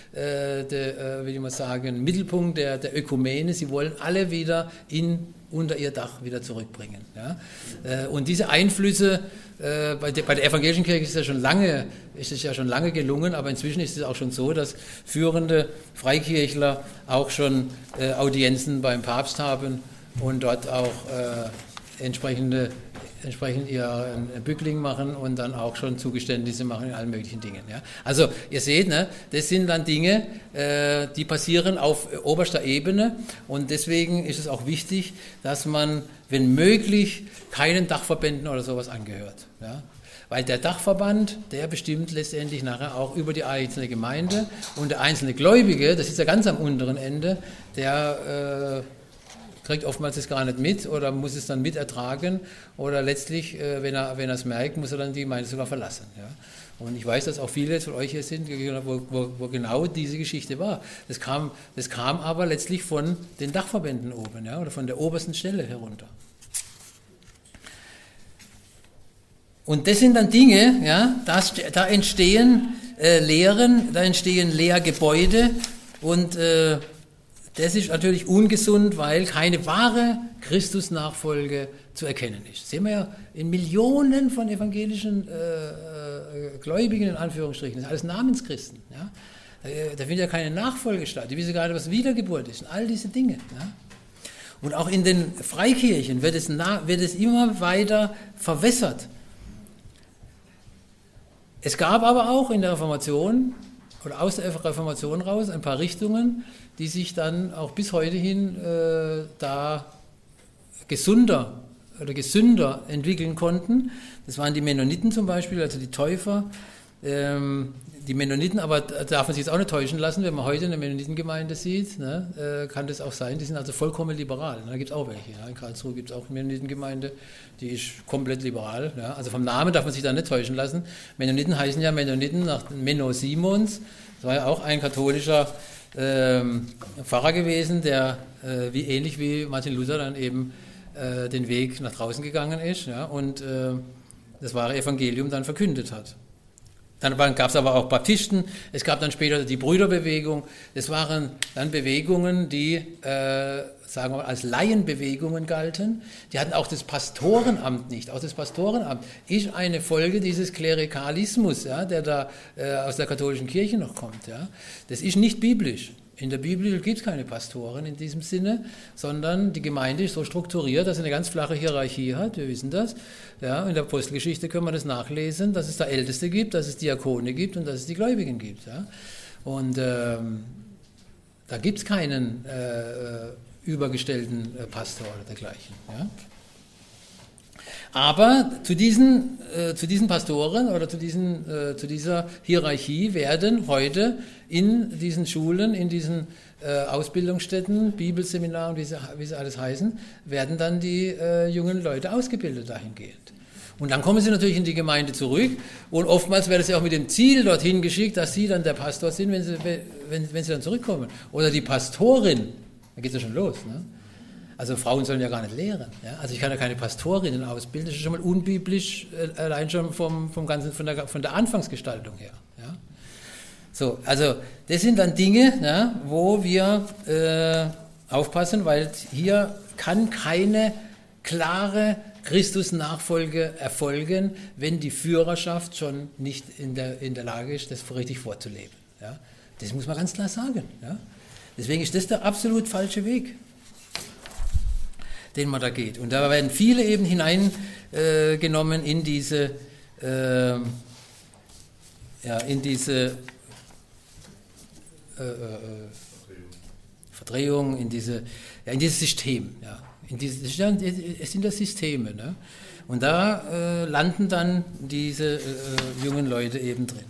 äh, der, äh, wie man sagen, Mittelpunkt der, der Ökumene. Sie wollen alle wieder in unter ihr Dach wieder zurückbringen. Ja? Äh, und diese Einflüsse äh, bei, der, bei der evangelischen Kirche ist es ja schon lange, ist es ja schon lange gelungen, aber inzwischen ist es auch schon so, dass führende Freikirchler auch schon äh, Audienzen beim Papst haben und dort auch äh, entsprechende entsprechend ihren Bückling machen und dann auch schon Zugeständnisse machen in allen möglichen Dingen. Ja. Also ihr seht, ne, das sind dann Dinge, äh, die passieren auf oberster Ebene, und deswegen ist es auch wichtig, dass man, wenn möglich, keinen Dachverbänden oder sowas angehört. Ja. Weil der Dachverband, der bestimmt letztendlich nachher auch über die einzelne Gemeinde, und der einzelne Gläubige, das ist ja ganz am unteren Ende, der äh, kriegt oftmals das gar nicht mit oder muss es dann mit ertragen, oder letztlich, äh, wenn er wenn er es merkt, muss er dann die Gemeinde sogar verlassen. Ja. Und ich weiß, dass auch viele von euch hier sind, wo, wo, wo genau diese Geschichte war. Das kam, das kam aber letztlich von den Dachverbänden oben, ja, oder von der obersten Stelle herunter. Und das sind dann Dinge, ja, das, da entstehen äh, Lehren, da entstehen Lehrgebäude und äh, das ist natürlich ungesund, weil keine wahre Christusnachfolge zu erkennen ist. Das sehen wir ja in Millionen von evangelischen äh, äh, Gläubigen, in Anführungsstrichen. Das sind alles Namenschristen. Ja? Da, da findet ja keine Nachfolge statt. Die wissen gerade, was Wiedergeburt ist und all diese Dinge. Ja? Und auch in den Freikirchen wird es, na, wird es immer weiter verwässert. Es gab aber auch in der Reformation oder aus der Reformation raus ein paar Richtungen, die sich dann auch bis heute hin äh, da gesunder oder gesünder entwickeln konnten. Das waren die Mennoniten zum Beispiel, also die Täufer. Ähm, die Mennoniten, aber da darf man sich jetzt auch nicht täuschen lassen, wenn man heute eine Mennonitengemeinde sieht, ne, äh, kann das auch sein, die sind also vollkommen liberal. Da gibt es auch welche. Ja. In Karlsruhe gibt es auch eine Mennonitengemeinde, die ist komplett liberal. Ja. Also vom Namen darf man sich da nicht täuschen lassen. Mennoniten heißen ja Mennoniten nach Menno Simons. Das war ja auch ein katholischer ähm, Pfarrer gewesen, der äh, wie ähnlich wie Martin Luther dann eben äh, den Weg nach draußen gegangen ist, ja, und äh, das wahre Evangelium dann verkündet hat. Dann gab es aber auch Baptisten, es gab dann später die Brüderbewegung. Das waren dann Bewegungen, die, äh, sagen wir mal, als Laienbewegungen galten. Die hatten auch das Pastorenamt nicht. Auch das Pastorenamt ist eine Folge dieses Klerikalismus, ja, der da äh, aus der katholischen Kirche noch kommt. Ja. Das ist nicht biblisch. In der Bibel gibt es keine Pastoren in diesem Sinne, sondern die Gemeinde ist so strukturiert, dass sie eine ganz flache Hierarchie hat, wir wissen das. Ja, in der Apostelgeschichte können wir das nachlesen, dass es da Älteste gibt, dass es Diakone gibt und dass es die Gläubigen gibt. Ja. Und ähm, da gibt es keinen äh, übergestellten äh, Pastor oder dergleichen. Ja. Aber zu diesen, äh, zu diesen Pastoren oder zu, diesen, äh, zu dieser Hierarchie werden heute in diesen Schulen, in diesen äh, Ausbildungsstätten, Bibelseminaren, wie sie, wie sie alles heißen, werden dann die äh, jungen Leute ausgebildet dahingehend. Und dann kommen sie natürlich in die Gemeinde zurück und oftmals werden sie auch mit dem Ziel dorthin geschickt, dass sie dann der Pastor sind, wenn sie, wenn, wenn sie dann zurückkommen. Oder die Pastorin, da geht es ja schon los, ne? Also Frauen sollen ja gar nicht lehren. Ja? Also ich kann ja keine Pastorinnen ausbilden, das ist schon mal unbiblisch, äh, allein schon vom, vom ganzen, von der, von der Anfangsgestaltung her. Ja? So, also das sind dann Dinge, ja, wo wir äh, aufpassen, weil hier kann keine klare Christus-Nachfolge erfolgen, wenn die Führerschaft schon nicht in der, in der Lage ist, das richtig vorzuleben. Ja? Das muss man ganz klar sagen. Ja? Deswegen ist das der absolut falsche Weg, den man da geht. Und da werden viele eben hineingenommen äh, in diese, äh, ja, in diese äh, äh, Verdrehung, in, diese, ja, in dieses System. Ja. In diese, es sind das Systeme. Ne? Und da äh, landen dann diese äh, jungen Leute eben drin.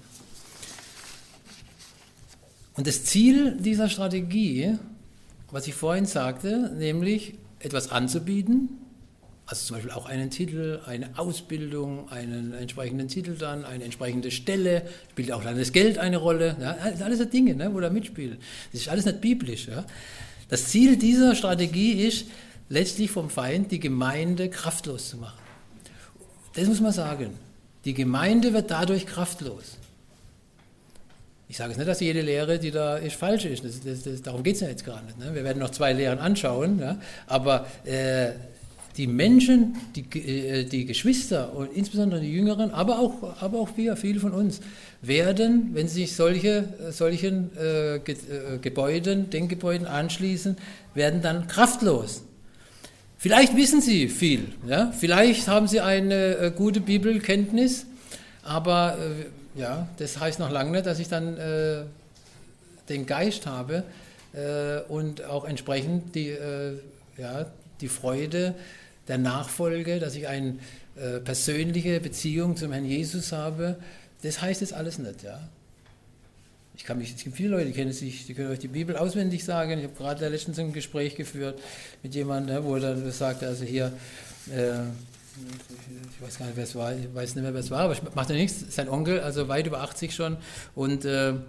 Und das Ziel dieser Strategie, was ich vorhin sagte, nämlich etwas anzubieten, also zum Beispiel auch einen Titel, eine Ausbildung, einen entsprechenden Titel dann, eine entsprechende Stelle, spielt auch dann das Geld eine Rolle, ja, das sind alles so Dinge, ne, wo da mitspielt. Das ist alles nicht biblisch. Ja. Das Ziel dieser Strategie ist, letztlich vom Feind die Gemeinde kraftlos zu machen. Das muss man sagen. Die Gemeinde wird dadurch kraftlos. Ich sage jetzt nicht, dass jede Lehre, die da ist, falsch ist. Das, das, das, darum geht es ja jetzt gar nicht. Ne? Wir werden noch zwei Lehren anschauen. Ja? Aber äh, die Menschen, die, äh, die Geschwister und insbesondere die Jüngeren, aber auch, aber auch wir, viele von uns, werden, wenn sie sich solche, solchen äh, Ge äh, Gebäuden, Denkgebäuden anschließen, werden dann kraftlos. Vielleicht wissen sie viel. Ja? Vielleicht haben sie eine äh, gute Bibelkenntnis, aber äh, ja, das heißt noch lange nicht, dass ich dann äh, den Geist habe äh, und auch entsprechend die, äh, ja, die Freude der Nachfolge, dass ich eine äh, persönliche Beziehung zum Herrn Jesus habe. Das heißt jetzt alles nicht. Ja. Ich kann mich, es gibt viele Leute, die kennen sich, die können euch die Bibel auswendig sagen. Ich habe gerade letztens ein Gespräch geführt mit jemandem, wo er dann sagte, also hier, äh, ich weiß gar nicht, wer es war, ich weiß nicht mehr, wer es war, aber macht ja nichts, sein Onkel, also weit über achtzig schon, und äh,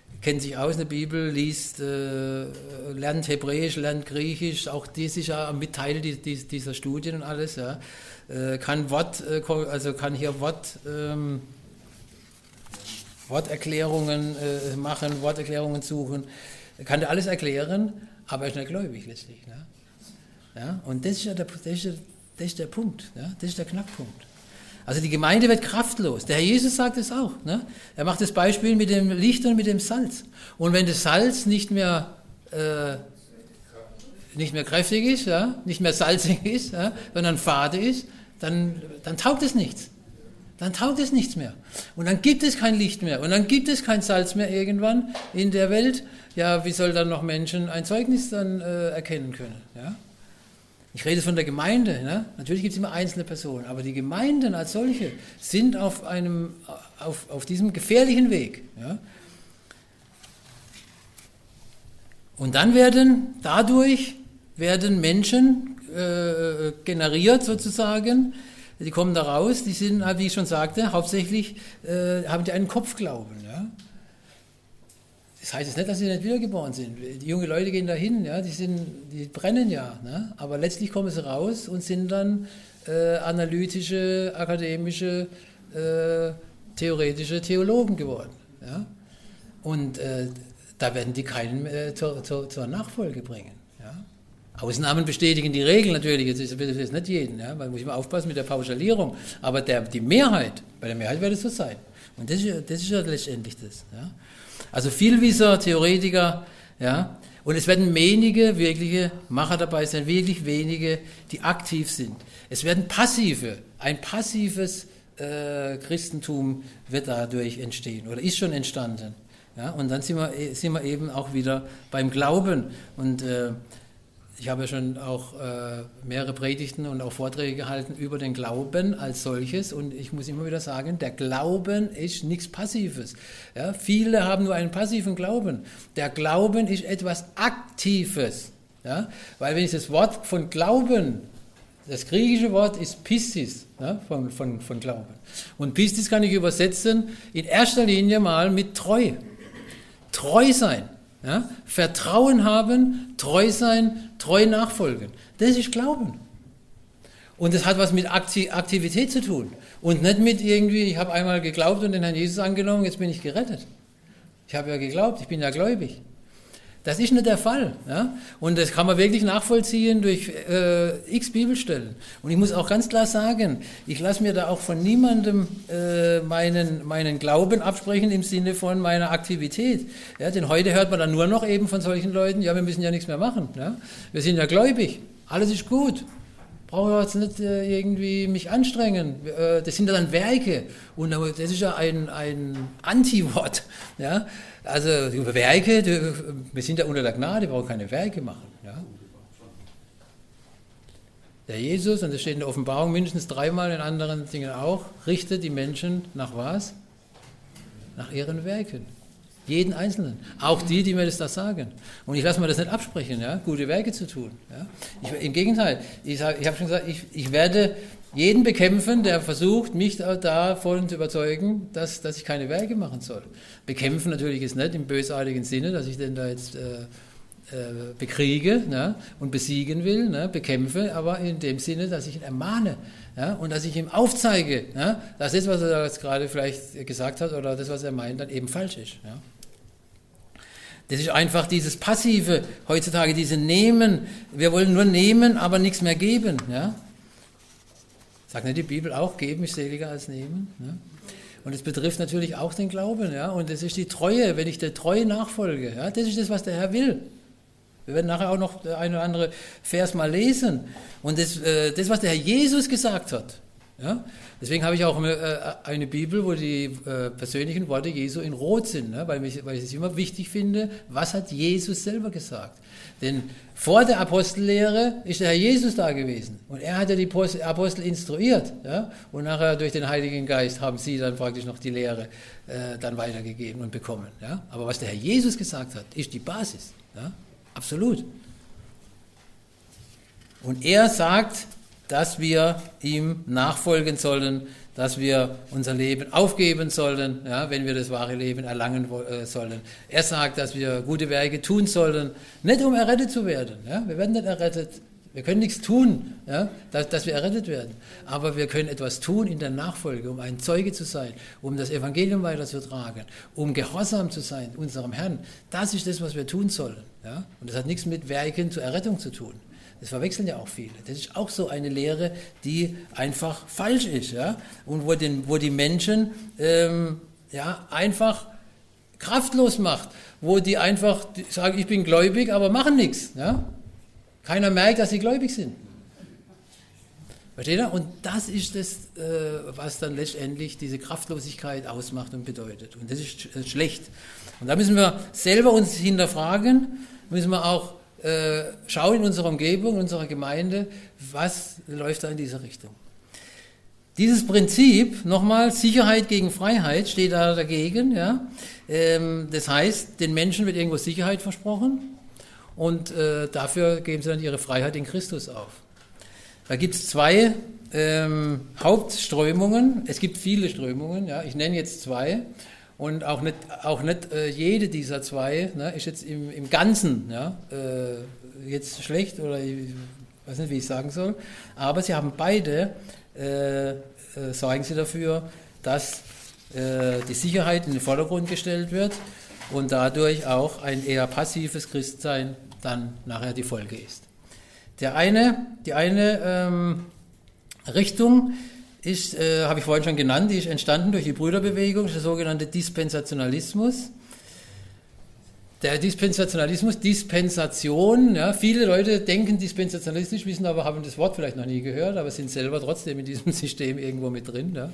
kennt sich aus in der Bibel, liest, äh, lernt Hebräisch, lernt Griechisch, auch das ist ja mit Teil die, die, dieser Studien und alles, ja. Äh, kann Wort, äh, also kann hier Wort, ähm, Worterklärungen äh, machen, Worterklärungen suchen, kann dir alles erklären, aber er ist nicht gläubig letztlich. Ne? Ja? Und das ist ja der, das ist der, das ist der Punkt, ja? Das ist der Knackpunkt. Also die Gemeinde wird kraftlos. Der Herr Jesus sagt es auch. Ne? Er macht das Beispiel mit dem Licht und mit dem Salz. Und wenn das Salz nicht mehr, äh, nicht mehr kräftig ist, ja? Nicht mehr salzig ist, ja? Sondern fade ist, dann, dann taugt es nichts. Dann taugt es nichts mehr. Und dann gibt es kein Licht mehr. Und dann gibt es kein Salz mehr irgendwann in der Welt. Ja, wie soll dann noch Menschen ein Zeugnis dann äh, erkennen können? Ja? Ich rede von der Gemeinde. Ne? Natürlich gibt es immer einzelne Personen, aber die Gemeinden als solche sind auf, einem, auf, auf diesem gefährlichen Weg. Ja? Und dann werden dadurch werden Menschen äh, generiert sozusagen, die kommen da raus, die sind, wie ich schon sagte, hauptsächlich äh, haben die einen Kopfglauben. Ja? Das heißt jetzt nicht, dass sie nicht wiedergeboren sind. Die jungen Leute gehen da hin, ja, die, sind, die brennen ja. Ne? Aber letztlich kommen sie raus und sind dann äh, analytische, akademische, äh, theoretische Theologen geworden. Ja? Und äh, da werden die keinen äh, zur, zur, zur Nachfolge bringen. Ja? Ausnahmen bestätigen die Regel natürlich, das ist, das ist nicht jeden, ja? Man muss immer aufpassen mit der Pauschalierung. Aber der, die Mehrheit, bei der Mehrheit wird es so sein. Und das ist, das ist ja letztendlich das. Ja? Also Vielwisser, Theoretiker, ja, und es werden wenige wirkliche Macher dabei sein, wirklich wenige, die aktiv sind. Es werden passive, ein passives äh, Christentum wird dadurch entstehen oder ist schon entstanden. Ja, und dann sind wir, sind wir eben auch wieder beim Glauben. Und äh, ich habe ja schon auch äh, mehrere Predigten und auch Vorträge gehalten über den Glauben als solches. Und ich muss immer wieder sagen, der Glauben ist nichts Passives. Ja, viele haben nur einen passiven Glauben. Der Glauben ist etwas Aktives. Ja, weil wenn ich das Wort von Glauben, das griechische Wort ist Pistis, ja, von, von, von Glauben. Und Pistis kann ich übersetzen in erster Linie mal mit treu. Treu sein. Ja, Vertrauen haben, treu sein, treu nachfolgen. Das ist Glauben. Und das hat was mit Aktivität zu tun. Und nicht mit irgendwie, ich habe einmal geglaubt und den Herrn Jesus angenommen, jetzt bin ich gerettet. Ich habe ja geglaubt, ich bin ja gläubig. Das ist nicht der Fall. Ja? Und das kann man wirklich nachvollziehen durch äh, x Bibelstellen. Und ich muss auch ganz klar sagen, ich lasse mir da auch von niemandem äh, meinen, meinen Glauben absprechen im Sinne von meiner Aktivität. Ja? Denn heute hört man dann nur noch eben von solchen Leuten, ja, wir müssen ja nichts mehr machen. Ja? Wir sind ja gläubig, alles ist gut. Brauche jetzt nicht äh, irgendwie mich anstrengen. Äh, das sind ja dann Werke. Und das ist ja ein, ein Anti-Wort. Ja? Also Werke, die, wir sind ja unter der Gnade, wir brauchen keine Werke machen. Ja? Der Jesus, und das steht in der Offenbarung mindestens dreimal, in anderen Dingen auch, richtet die Menschen nach was? Nach ihren Werken. Jeden Einzelnen. Auch die, die mir das da sagen. Und ich lasse mir das nicht absprechen, ja? Gute Werke zu tun. Ja? Ich, im Gegenteil, ich, ich habe schon gesagt, ich, ich werde jeden bekämpfen, der versucht, mich da, davon zu überzeugen, dass, dass ich keine Werke machen soll. Bekämpfen natürlich ist nicht im bösartigen Sinne, dass ich den da jetzt äh, äh, bekriege, ne? Und besiegen will, ne? Bekämpfe, aber in dem Sinne, dass ich ihn ermahne, ja? Und dass ich ihm aufzeige, ja? Dass das, was er jetzt gerade vielleicht gesagt hat oder das, was er meint, dann eben falsch ist. Ja? Das ist einfach dieses Passive heutzutage, diese Nehmen. Wir wollen nur nehmen, aber nichts mehr geben. Ja? Sagt nicht die Bibel auch, geben ist seliger als nehmen? Ja? Und es betrifft natürlich auch den Glauben. Ja? Und das ist die Treue, wenn ich der Treue nachfolge. Ja? Das ist das, was der Herr will. Wir werden nachher auch noch der eine oder andere Vers mal lesen. Und das, äh, das was der Herr Jesus gesagt hat. Ja? Deswegen habe ich auch eine, eine Bibel, wo die äh, persönlichen Worte Jesu in Rot sind, ne? weil, mich, weil ich es immer wichtig finde, was hat Jesus selber gesagt. Denn vor der Apostellehre ist der Herr Jesus da gewesen und er hat ja die Apostel instruiert, ja? Und nachher durch den Heiligen Geist haben sie dann praktisch noch die Lehre äh, dann weitergegeben und bekommen. Ja? Aber was der Herr Jesus gesagt hat, ist die Basis, ja? Absolut. Und er sagt, dass wir ihm nachfolgen sollen, dass wir unser Leben aufgeben sollen, ja, wenn wir das wahre Leben erlangen äh, sollen. Er sagt, dass wir gute Werke tun sollen, nicht um errettet zu werden. Ja. Wir werden nicht errettet. Wir können nichts tun, ja, dass, dass wir errettet werden. Aber wir können etwas tun in der Nachfolge, um ein Zeuge zu sein, um das Evangelium weiterzutragen, um gehorsam zu sein unserem Herrn. Das ist das, was wir tun sollen. Ja. Und das hat nichts mit Werken zur Errettung zu tun. Das verwechseln ja auch viele. Das ist auch so eine Lehre, die einfach falsch ist, ja, und wo, den, wo die Menschen ähm, ja, einfach kraftlos macht, wo die einfach sagen, ich bin gläubig, aber machen nichts. Ja. Keiner merkt, dass sie gläubig sind. Versteht ihr? Und das ist das, was dann letztendlich diese Kraftlosigkeit ausmacht und bedeutet. Und das ist schlecht. Und da müssen wir selber uns hinterfragen, müssen wir auch schauen in unserer Umgebung, in unserer Gemeinde, was läuft da in diese Richtung. Dieses Prinzip, nochmal, Sicherheit gegen Freiheit, steht da dagegen. Ja? Das heißt, den Menschen wird irgendwo Sicherheit versprochen. Und äh, dafür geben sie dann ihre Freiheit in Christus auf. Da gibt es zwei ähm, Hauptströmungen. Es gibt viele Strömungen. Ja. Ich nenne jetzt zwei. Und auch nicht, auch nicht äh, jede dieser zwei, ne, ist jetzt im, im Ganzen ja, äh, jetzt schlecht oder ich weiß nicht, wie ich sagen soll. Aber sie haben beide, äh, äh, sorgen sie dafür, dass äh, die Sicherheit in den Vordergrund gestellt wird und dadurch auch ein eher passives Christsein dann nachher die Folge ist. Der eine, die eine ähm, Richtung ist, äh, habe ich vorhin schon genannt, die ist entstanden durch die Brüderbewegung, der sogenannte Dispensationalismus. Der Dispensationalismus, Dispensation, ja, viele Leute denken dispensationalistisch, wissen aber, haben das Wort vielleicht noch nie gehört, aber sind selber trotzdem in diesem System irgendwo mit drin. Ja.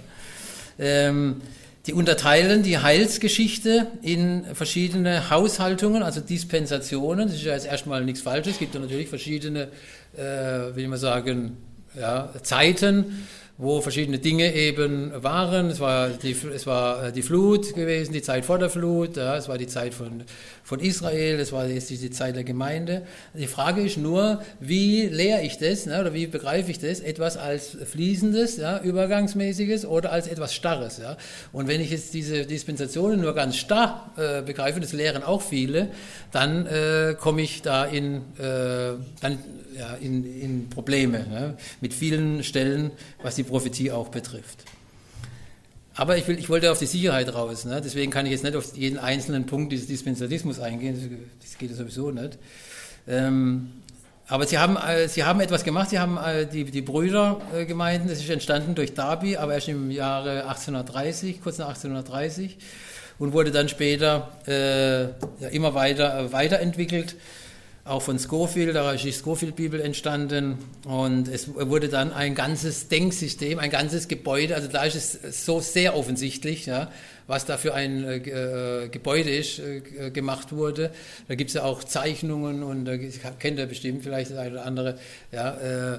Ähm, Die unterteilen die Heilsgeschichte in verschiedene Haushaltungen, also Dispensationen. Das ist ja jetzt erstmal nichts Falsches. Es gibt ja natürlich verschiedene, äh, wie man sagen, ja, Zeiten, wo verschiedene Dinge eben waren. Es war die, es war die Flut gewesen, die Zeit vor der Flut, ja, es war die Zeit von, von Israel, es war jetzt die Zeit der Gemeinde. Die Frage ist nur, wie lehre ich das, ne, oder wie begreife ich das, etwas als fließendes, ja, übergangsmäßiges oder als etwas Starres. Ja. Und wenn ich jetzt diese Dispensationen nur ganz starr äh, begreife, das lehren auch viele, dann äh, komme ich da in, äh, dann, ja, in, in Probleme, ne, mit vielen Stellen, was die Prophetie auch betrifft. Aber ich, will, ich wollte auf die Sicherheit raus, ne? Deswegen kann ich jetzt nicht auf jeden einzelnen Punkt dieses Dispensatismus eingehen, das, das geht ja sowieso nicht. Ähm, aber sie haben, äh, sie haben etwas gemacht, sie haben äh, die, die Brüdergemeinden, äh, das ist entstanden durch Darby, aber erst im Jahre achtzehnhundertdreißig, kurz nach achtzehnhundertdreißig und wurde dann später äh, ja, immer weiter äh, weiterentwickelt. Auch von Scofield, da ist die Scofield-Bibel entstanden und es wurde dann ein ganzes Denksystem, ein ganzes Gebäude, also da ist es so sehr offensichtlich, ja, was da für ein äh, Gebäude ist, äh, gemacht wurde. Da gibt es ja auch Zeichnungen und da kennt ihr bestimmt vielleicht das eine oder andere, ja, äh,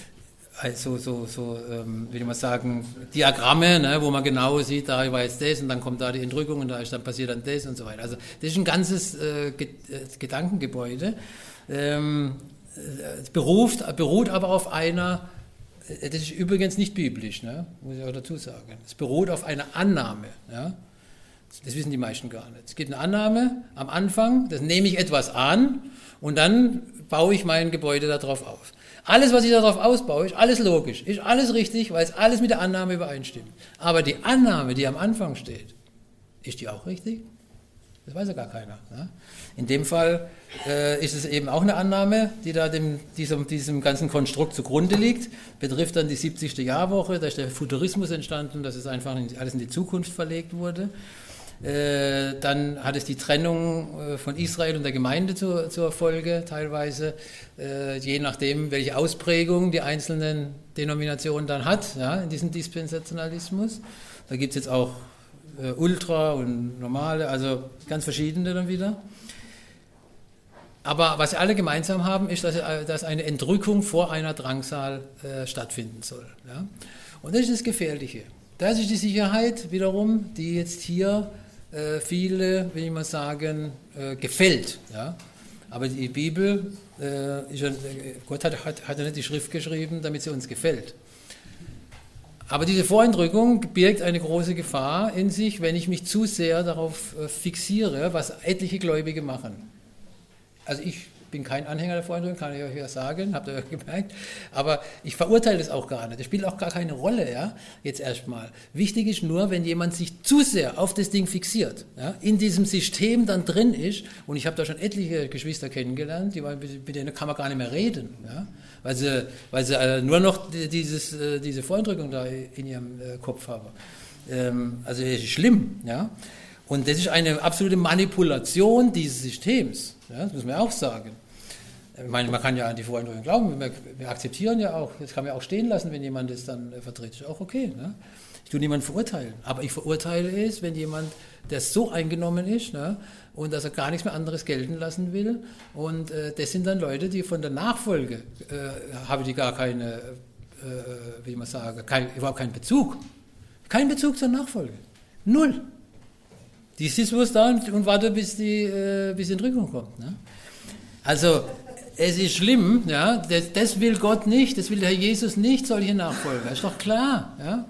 also so, so ähm, wie man sagen, Diagramme, ne, wo man genau sieht, da war jetzt das und dann kommt da die Entrückung und da ist dann passiert dann das und so weiter. Also das ist ein ganzes äh, Gedankengebäude. Ähm, es beruft, beruht aber auf einer, das ist übrigens nicht biblisch, ne, muss ich auch dazu sagen. Es beruht auf einer Annahme. Ja. Das wissen die meisten gar nicht. Es gibt eine Annahme am Anfang, das nehme ich etwas an und dann baue ich mein Gebäude darauf auf. Alles, was ich darauf ausbaue, ist alles logisch, ist alles richtig, weil es alles mit der Annahme übereinstimmt. Aber die Annahme, die am Anfang steht, ist die auch richtig? Das weiß ja gar keiner. Ne? In dem Fall äh, ist es eben auch eine Annahme, die da dem, diesem, diesem ganzen Konstrukt zugrunde liegt, betrifft dann die siebzigste Jahrwoche, da ist der Futurismus entstanden, dass es einfach in, alles in die Zukunft verlegt wurde. Äh, dann hat es die Trennung äh, von Israel und der Gemeinde zur, zur Folge teilweise, äh, je nachdem, welche Ausprägung die einzelnen Denominationen dann hat, ja, in diesem Dispensationalismus. Da gibt es jetzt auch äh, Ultra und normale, also ganz verschiedene dann wieder. Aber was sie alle gemeinsam haben, ist, dass, dass eine Entrückung vor einer Drangsal äh, stattfinden soll. Ja. Und das ist das Gefährliche. Das ist die Sicherheit wiederum, die jetzt hier viele, will ich mal sagen, gefällt. Ja? Aber die Bibel, äh, ist ja, Gott hat, hat, hat ja nicht die Schrift geschrieben, damit sie uns gefällt. Aber diese Voreindrückung birgt eine große Gefahr in sich, wenn ich mich zu sehr darauf äh, fixiere, was etliche Gläubige machen. Also ich bin kein Anhänger der Voreindrückung, kann ich euch ja sagen, habt ihr ja gemerkt, aber ich verurteile das auch gar nicht. Das spielt auch gar keine Rolle, ja, jetzt erstmal. Wichtig ist nur, wenn jemand sich zu sehr auf das Ding fixiert, ja, in diesem System dann drin ist, und ich habe da schon etliche Geschwister kennengelernt, die, mit denen kann man gar nicht mehr reden, ja, weil sie, weil sie äh, nur noch dieses, äh, diese Voreindrückung da in ihrem äh, Kopf haben. Ähm, also das ist schlimm, ja. Und das ist eine absolute Manipulation dieses Systems, ja, das muss man auch sagen. Ich meine, man kann ja an die Voreindrückung glauben, wir, wir akzeptieren ja auch, das kann man ja auch stehen lassen, wenn jemand das dann äh, vertritt, ist auch okay. Ne? Ich tue niemanden verurteilen, aber ich verurteile es, wenn jemand, der so eingenommen ist, ne, und dass er gar nichts mehr anderes gelten lassen will, und äh, das sind dann Leute, die von der Nachfolge, äh, haben die gar keine, äh, wie man sagen, kein, überhaupt keinen Bezug, keinen Bezug zur Nachfolge, null. Die sitzt bloß da und, und wartet, bis die, äh, bis die Entrückung kommt. Ne? Also, es ist schlimm, ja, das, das will Gott nicht, das will der Herr Jesus nicht, solche Nachfolger, ist doch klar. Ja.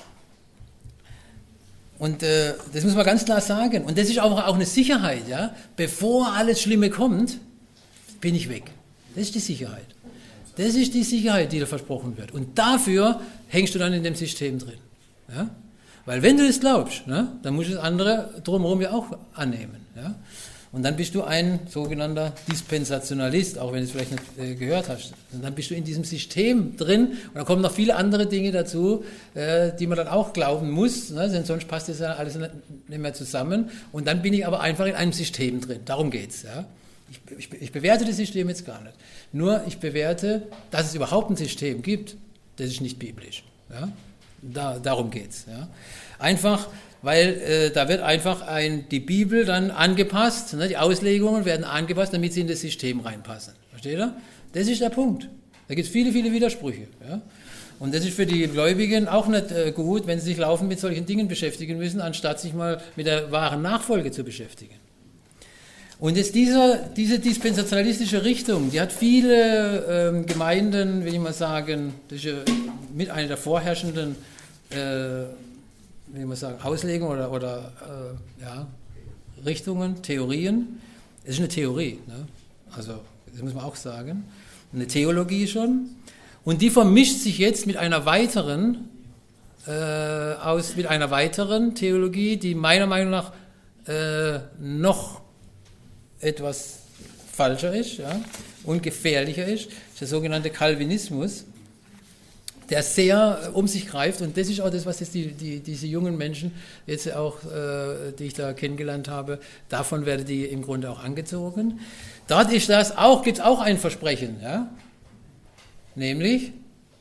Und äh, das muss man ganz klar sagen. Und das ist auch, auch eine Sicherheit, ja. Bevor alles Schlimme kommt, bin ich weg. Das ist die Sicherheit. Das ist die Sicherheit, die da versprochen wird. Und dafür hängst du dann in dem System drin. Ja. Weil wenn du das glaubst, ne, dann musst du das andere drumherum ja auch annehmen. Ja. Und dann bist du ein sogenannter Dispensationalist, auch wenn du es vielleicht nicht äh, gehört hast. Und dann bist du in diesem System drin und dann kommen noch viele andere Dinge dazu, äh, die man dann auch glauben muss, ne? Denn sonst passt das ja alles nicht, nicht mehr zusammen. Und dann bin ich aber einfach in einem System drin. Darum geht's. Ja? Ich, ich, ich bewerte das System jetzt gar nicht. Nur ich bewerte, dass es überhaupt ein System gibt, das ist nicht biblisch. Ja? Da, darum geht's. Ja? Einfach... Weil äh, da wird einfach ein, die Bibel dann angepasst, ne, die Auslegungen werden angepasst, damit sie in das System reinpassen. Versteht ihr? Das ist der Punkt. Da gibt es viele, viele Widersprüche. Ja? Und das ist für die Gläubigen auch nicht äh, gut, wenn sie sich laufend mit solchen Dingen beschäftigen müssen, anstatt sich mal mit der wahren Nachfolge zu beschäftigen. Und jetzt dieser, diese dispensationalistische Richtung, die hat viele ähm, Gemeinden, will ich mal sagen, das ist ja mit einer der vorherrschenden äh, wie man sagen, Auslegungen oder, oder äh, ja, Richtungen, Theorien. Es ist eine Theorie, ne? Also das muss man auch sagen, eine Theologie schon. Und die vermischt sich jetzt mit einer weiteren, äh, aus, mit einer weiteren Theologie, die meiner Meinung nach äh, noch etwas falscher ist, ja, und gefährlicher ist, das ist der sogenannte Calvinismus, der sehr um sich greift, und das ist auch das, was jetzt die, die, diese jungen Menschen jetzt auch, äh, die ich da kennengelernt habe, davon werden die im Grunde auch angezogen. Dort ist das auch, gibt es auch ein Versprechen, ja? Nämlich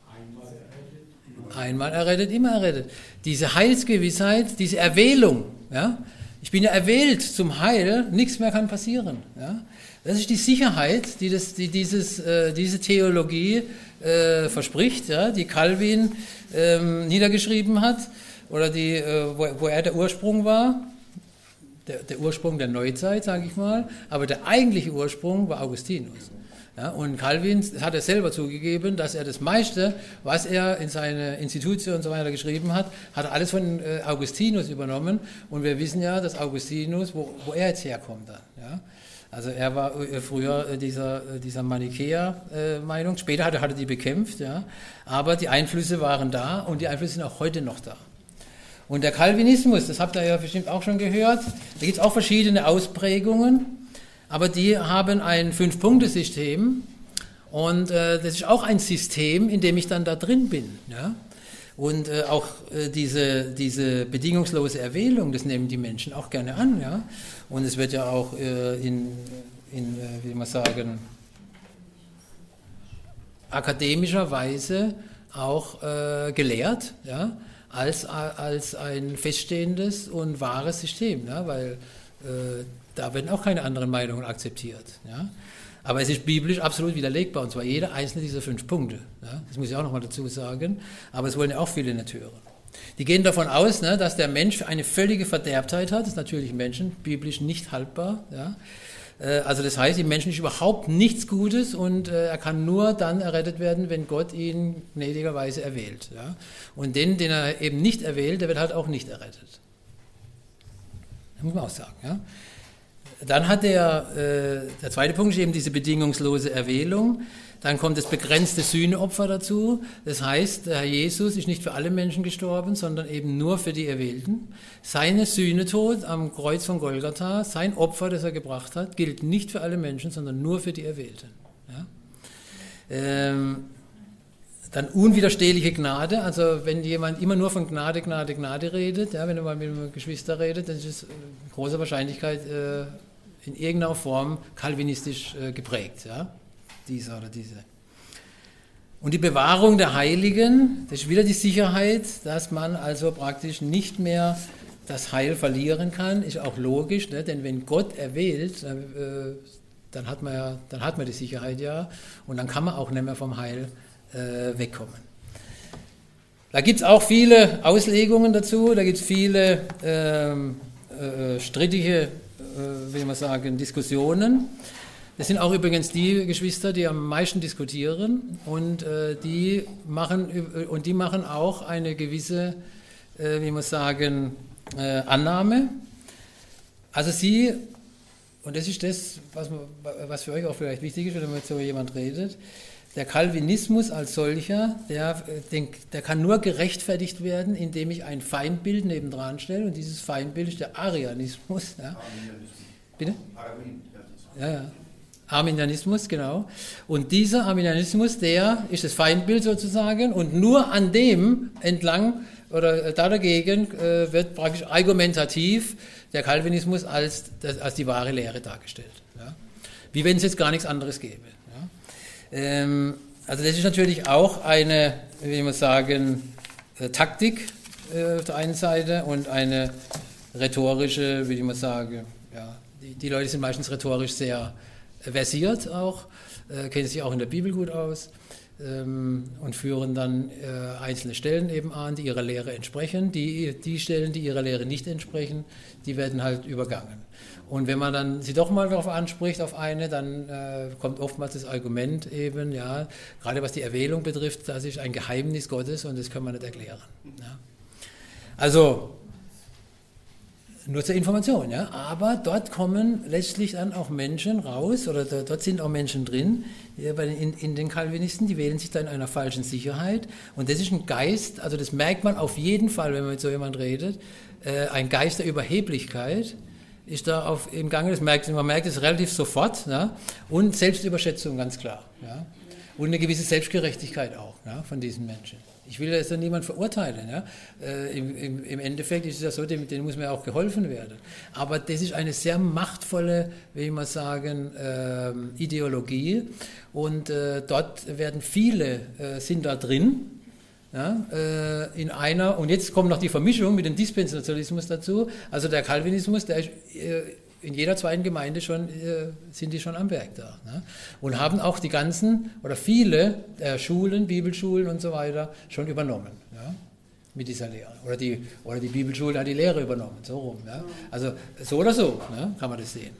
einmal errettet, immer errettet. Diese Heilsgewissheit, diese Erwählung, ja? Ich bin ja erwählt zum Heil, nichts mehr kann passieren, ja? Das ist die Sicherheit, die, das, die dieses, äh, diese Theologie äh, verspricht, ja, die Calvin ähm, niedergeschrieben hat, oder die, äh, wo, wo er der Ursprung war, der, der Ursprung der Neuzeit, sage ich mal, aber der eigentliche Ursprung war Augustinus. Ja, und Calvin hat er selber zugegeben, dass er das meiste, was er in seine Institute und so weiter geschrieben hat, hat er alles von äh, Augustinus übernommen, und wir wissen ja, dass Augustinus, wo, wo er jetzt herkommt dann, ja. Also er war früher dieser, dieser Manichäer-Meinung, später hat er, hat er die bekämpft, ja. Aber die Einflüsse waren da, und die Einflüsse sind auch heute noch da. Und der Calvinismus, das habt ihr ja bestimmt auch schon gehört, da gibt es auch verschiedene Ausprägungen, aber die haben ein Fünf-Punkte-System, und äh, das ist auch ein System, in dem ich dann da drin bin, ja. Und äh, auch äh, diese, diese bedingungslose Erwählung, das nehmen die Menschen auch gerne an, ja. Und es wird ja auch äh, in, in äh, wie man sagen, akademischer Weise auch äh, gelehrt, ja, als, als ein feststehendes und wahres System, ja, weil äh, da werden auch keine anderen Meinungen akzeptiert, ja. Aber es ist biblisch absolut widerlegbar, und zwar jeder einzelne dieser fünf Punkte. Ja? Das muss ich auch nochmal dazu sagen, aber es wollen ja auch viele nicht hören. Die gehen davon aus, ne, dass der Mensch eine völlige Verderbtheit hat, das ist natürlich Menschen, biblisch nicht haltbar. Ja? Also das heißt, im Menschen ist überhaupt nichts Gutes und er kann nur dann errettet werden, wenn Gott ihn gnädigerweise erwählt. Ja? Und den, den er eben nicht erwählt, der wird halt auch nicht errettet. Das muss man auch sagen. Ja? Dann hat der, äh, der zweite Punkt ist eben diese bedingungslose Erwählung. Dann kommt das begrenzte Sühneopfer dazu. Das heißt, der Herr Jesus ist nicht für alle Menschen gestorben, sondern eben nur für die Erwählten. Seine Sühnetod am Kreuz von Golgatha, sein Opfer, das er gebracht hat, gilt nicht für alle Menschen, sondern nur für die Erwählten. Ja? Ähm, dann unwiderstehliche Gnade. Also wenn jemand immer nur von Gnade, Gnade, Gnade redet, ja, wenn er mal mit einem Geschwister redet, dann ist es mit großer Wahrscheinlichkeit äh, in irgendeiner Form kalvinistisch äh, geprägt. Ja? Dieser oder diese. Und die Bewahrung der Heiligen, das ist wieder die Sicherheit, dass man also praktisch nicht mehr das Heil verlieren kann, ist auch logisch, ne? Denn wenn Gott erwählt, dann, äh, dann, hat man ja, dann hat man die Sicherheit ja und dann kann man auch nicht mehr vom Heil äh, wegkommen. Da gibt es auch viele Auslegungen dazu, da gibt es viele ähm, äh, strittige, äh, will man sagen, Diskussionen. Das sind auch übrigens die Geschwister, die am meisten diskutieren und, äh, die, machen, und die machen auch eine gewisse, äh, wie man sagen, äh, Annahme. Also sie, und das ist das, was, was für euch auch vielleicht wichtig ist, wenn man mit so jemand redet, der Calvinismus als solcher, der, den, der kann nur gerechtfertigt werden, indem ich ein Feindbild nebendran stelle und dieses Feindbild ist der Arianismus. Ja. Bitte? Ja, ja. Arminianismus, genau. Und dieser Arminianismus, der ist das Feindbild sozusagen und nur an dem entlang oder da dagegen äh, wird praktisch argumentativ der Calvinismus als, das, als die wahre Lehre dargestellt. Ja? Wie wenn es jetzt gar nichts anderes gäbe. Ja? Ähm, also das ist natürlich auch eine, wie man sagen, äh, Taktik äh, auf der einen Seite und eine rhetorische, wie man sagen, ja, die, die Leute sind meistens rhetorisch sehr versiert auch, äh, kennen sich auch in der Bibel gut aus ähm, und führen dann äh, einzelne Stellen eben an, die ihrer Lehre entsprechen. Die, die Stellen, die ihrer Lehre nicht entsprechen, die werden halt übergangen. Und wenn man dann sie doch mal darauf anspricht, auf eine, dann äh, kommt oftmals das Argument eben, ja, gerade was die Erwählung betrifft, das ist ein Geheimnis Gottes und das kann man nicht erklären. Ja. Also, nur zur Information, ja. Aber dort kommen letztlich dann auch Menschen raus, oder da, dort sind auch Menschen drin, die, bei den, in, in den Calvinisten, die wählen sich da in einer falschen Sicherheit. Und das ist ein Geist, also das merkt man auf jeden Fall, wenn man mit so jemand redet, äh, ein Geist der Überheblichkeit ist da auf, im Gange, das merkt, man merkt es relativ sofort, ja. Und Selbstüberschätzung, ganz klar. Ja. Und eine gewisse Selbstgerechtigkeit auch, ja, von diesen Menschen. Ich will jetzt ja niemand verurteilen. Ja. Äh, im, im, Im Endeffekt ist es ja so, dem, denen muss mir auch geholfen werden. Aber das ist eine sehr machtvolle, will ich mal sagen, äh, Ideologie. Und äh, dort werden viele, äh, sind da drin, ja, äh, in einer, und jetzt kommt noch die Vermischung mit dem Dispensationalismus dazu. Also der Calvinismus, der ist äh, in jeder zweiten Gemeinde schon, äh, sind die schon am Werk da. Ne? Und haben auch die ganzen oder viele äh, Schulen, Bibelschulen und so weiter schon übernommen, ja? Mit dieser Lehre. Oder die, oder die Bibelschule hat die Lehre übernommen, so rum. Ja? Also so oder so, ne? Kann man das sehen.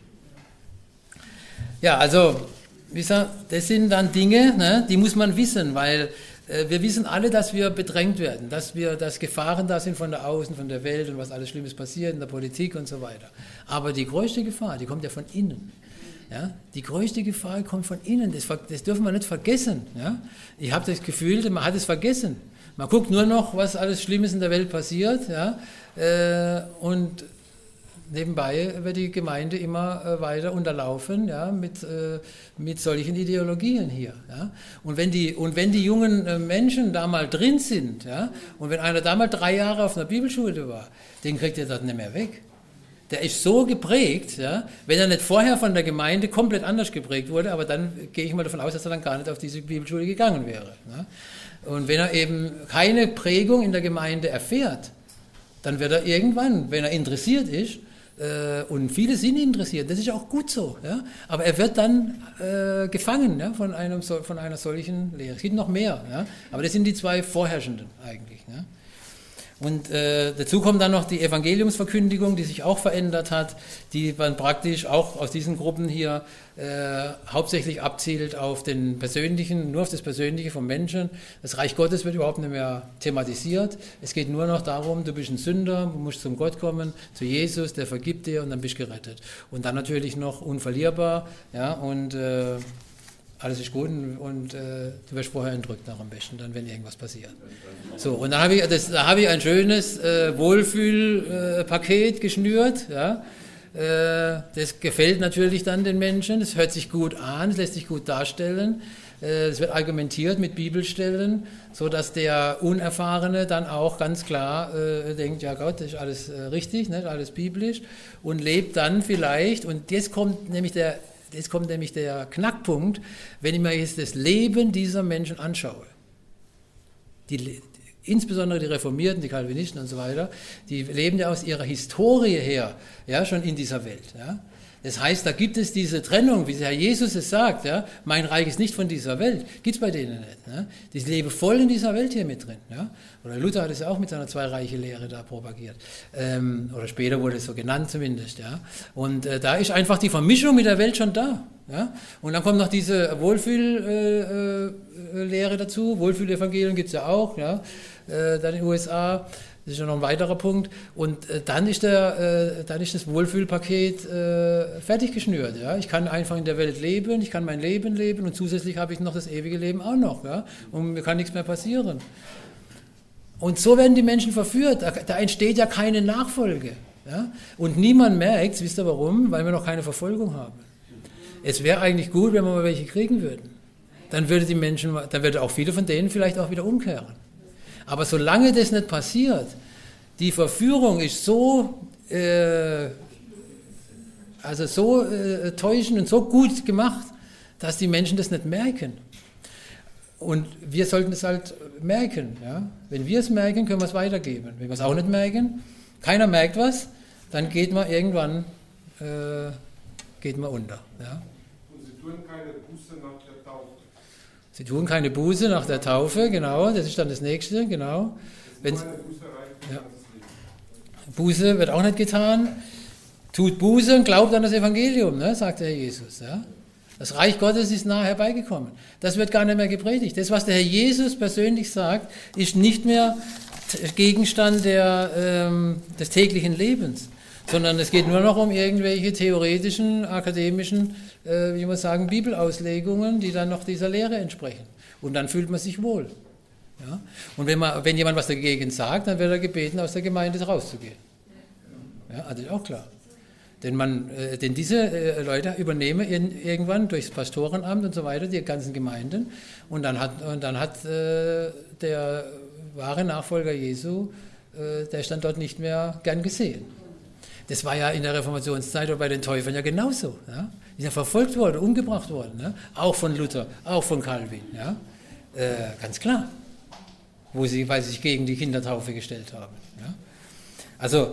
Ja, also, wie gesagt, das sind dann Dinge, ne? Die muss man wissen, weil wir wissen alle, dass wir bedrängt werden, dass wir, dass Gefahren da sind von der Außen, von der Welt und was alles Schlimmes passiert in der Politik und so weiter. Aber die größte Gefahr, die kommt ja von innen. Ja? Die größte Gefahr kommt von innen, das, das dürfen wir nicht vergessen. Ja? Ich habe das Gefühl, man hat es vergessen. Man guckt nur noch, was alles Schlimmes in der Welt passiert, ja? äh, und nebenbei wird die Gemeinde immer äh, weiter unterlaufen, ja, mit, äh, mit solchen Ideologien hier. Ja. Und, wenn die, und wenn die jungen äh, Menschen da mal drin sind, ja, und wenn einer da mal drei Jahre auf einer Bibelschule war, den kriegt er dort nicht mehr weg. Der ist so geprägt, ja, wenn er nicht vorher von der Gemeinde komplett anders geprägt wurde, aber dann gehe ich mal davon aus, dass er dann gar nicht auf diese Bibelschule gegangen wäre. Ja. Und wenn er eben keine Prägung in der Gemeinde erfährt, dann wird er irgendwann, wenn er interessiert ist, und viele sind interessiert, das ist auch gut so, ja? Aber er wird dann äh, gefangen, ja? von, einem, von einer solchen Lehre. Es gibt noch mehr, ja? Aber das sind die zwei vorherrschenden eigentlich. Ja? Und äh, dazu kommt dann noch die Evangeliumsverkündigung, die sich auch verändert hat, die man praktisch auch aus diesen Gruppen hier äh, hauptsächlich abzielt auf den persönlichen, nur auf das Persönliche vom Menschen. Das Reich Gottes wird überhaupt nicht mehr thematisiert. Es geht nur noch darum, du bist ein Sünder, du musst zum Gott kommen, zu Jesus, der vergibt dir und dann bist du gerettet. Und dann natürlich noch unverlierbar, ja, und äh, alles ist gut und, und äh, du wirst vorher entrückt nach am besten, dann wenn irgendwas passiert. So, und dann habe ich, das, da habe ich ein schönes äh, Wohlfühlpaket äh, geschnürt, ja. Äh, das gefällt natürlich dann den Menschen, es hört sich gut an, es lässt sich gut darstellen, äh, es wird argumentiert mit Bibelstellen, sodass der Unerfahrene dann auch ganz klar äh, denkt, ja Gott, das ist alles äh, richtig, nicht, alles biblisch, und lebt dann vielleicht, und jetzt kommt nämlich der Jetzt kommt nämlich der Knackpunkt, wenn ich mir jetzt das Leben dieser Menschen anschaue. Die, insbesondere die Reformierten, die Calvinisten und so weiter, die leben ja aus ihrer Historie her, ja, schon in dieser Welt. Ja. Das heißt, da gibt es diese Trennung, wie der Herr Jesus es sagt, ja, mein Reich ist nicht von dieser Welt, gibt es bei denen nicht. Ja. Die leben voll in dieser Welt hier mit drin. Ja. Oder Luther hat es ja auch mit seiner Zwei-Reiche-Lehre da propagiert. Ähm, oder später wurde es so genannt zumindest. Ja. Und äh, da ist einfach die Vermischung mit der Welt schon da. Ja. Und dann kommt noch diese Wohlfühl-Lehre äh, äh, dazu, Wohlfühl-Evangelium gibt es ja auch, ja. äh, dann in den U S A. Das ist ja noch ein weiterer Punkt. Und äh, dann, ist der, äh, dann ist das Wohlfühlpaket äh, fertig geschnürt. Ja? Ich kann einfach in der Welt leben, ich kann mein Leben leben und zusätzlich habe ich noch das ewige Leben auch noch. Ja? Und mir kann nichts mehr passieren. Und so werden die Menschen verführt. Da, da entsteht ja keine Nachfolge. Ja? Und niemand merkt, wisst ihr warum? Weil wir noch keine Verfolgung haben. Es wäre eigentlich gut, wenn wir mal welche kriegen würden. Dann würde die Menschen, dann würde auch viele von denen vielleicht auch wieder umkehren. Aber solange das nicht passiert, die Verführung ist so, äh, also so äh, täuschend und so gut gemacht, dass die Menschen das nicht merken. Und wir sollten es halt merken. Ja? Wenn wir es merken, können wir es weitergeben. Wenn wir es auch nicht merken, keiner merkt was, dann geht man irgendwann äh, geht man unter. Ja? Und Sie tun keine Buße nach der Taufe. Sie tun keine Buße nach der Taufe, genau, das ist dann das Nächste, genau. Wenn, ja. Buße wird auch nicht getan. Tut Buße und glaubt an das Evangelium, ne, sagt der Herr Jesus. Ja. Das Reich Gottes ist nahe herbeigekommen. Das wird gar nicht mehr gepredigt. Das, was der Herr Jesus persönlich sagt, ist nicht mehr Gegenstand der, ähm, des täglichen Lebens, sondern es geht nur noch um irgendwelche theoretischen, akademischen, äh, wie man sagen, Bibelauslegungen, die dann noch dieser Lehre entsprechen. Und dann fühlt man sich wohl. Ja? Und wenn, man, wenn jemand was dagegen sagt, dann wird er gebeten, aus der Gemeinde rauszugehen. Ja, also ist auch klar. Denn, man, äh, denn diese äh, Leute übernehmen in, irgendwann durchs Pastorenamt und so weiter die ganzen Gemeinden und dann hat, und dann hat äh, der wahre Nachfolger Jesu, äh, der ist dann dort nicht mehr gern gesehen. Das war ja in der Reformationszeit oder bei den Täufern ja genauso. Ja? Die sind ja verfolgt worden, umgebracht worden. Ja? Auch von Luther, auch von Calvin. Ja? Äh, ganz klar. Wo sie, weil sie sich gegen die Kindertaufe gestellt haben. Ja? Also,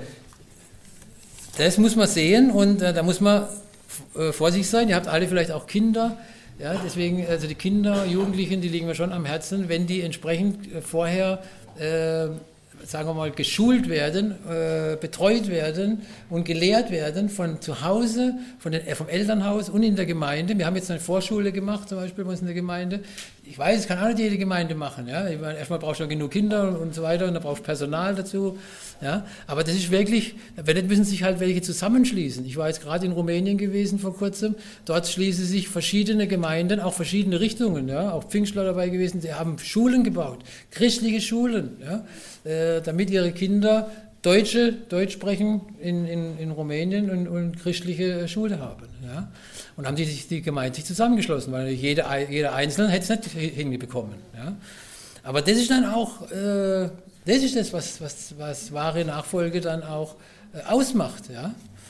das muss man sehen und äh, da muss man äh, vorsichtig sein. Ihr habt alle vielleicht auch Kinder. Ja? Deswegen, also die Kinder, Jugendlichen, die liegen mir schon am Herzen, wenn die entsprechend äh, vorher äh, sagen wir mal, geschult werden, äh, betreut werden und gelehrt werden von zu Hause, von den, äh, vom Elternhaus und in der Gemeinde. Wir haben jetzt eine Vorschule gemacht, zum Beispiel bei uns in der Gemeinde. Ich weiß, es kann auch nicht jede Gemeinde machen. Ja? Ich meine, erstmal brauchst du genug Kinder und, und so weiter und dann brauchst du Personal dazu. Ja? Aber das ist wirklich, wenn nicht, müssen sich halt welche zusammenschließen. Ich war jetzt gerade in Rumänien gewesen vor kurzem. Dort schließen sich verschiedene Gemeinden, auch verschiedene Richtungen. Ja? Auch Pfingstler dabei gewesen, die haben Schulen gebaut, christliche Schulen, ja? äh, damit ihre Kinder Deutsche, Deutsch sprechen in, in, in Rumänien und, und christliche Schule haben. Ja? Und haben die, sich, die Gemeinde sich zusammengeschlossen, weil jeder, jeder Einzelne hätte es nicht hinbekommen. Ja? Aber das ist dann auch, äh, das ist das, was, was, was wahre Nachfolge dann auch äh, ausmacht. Ja?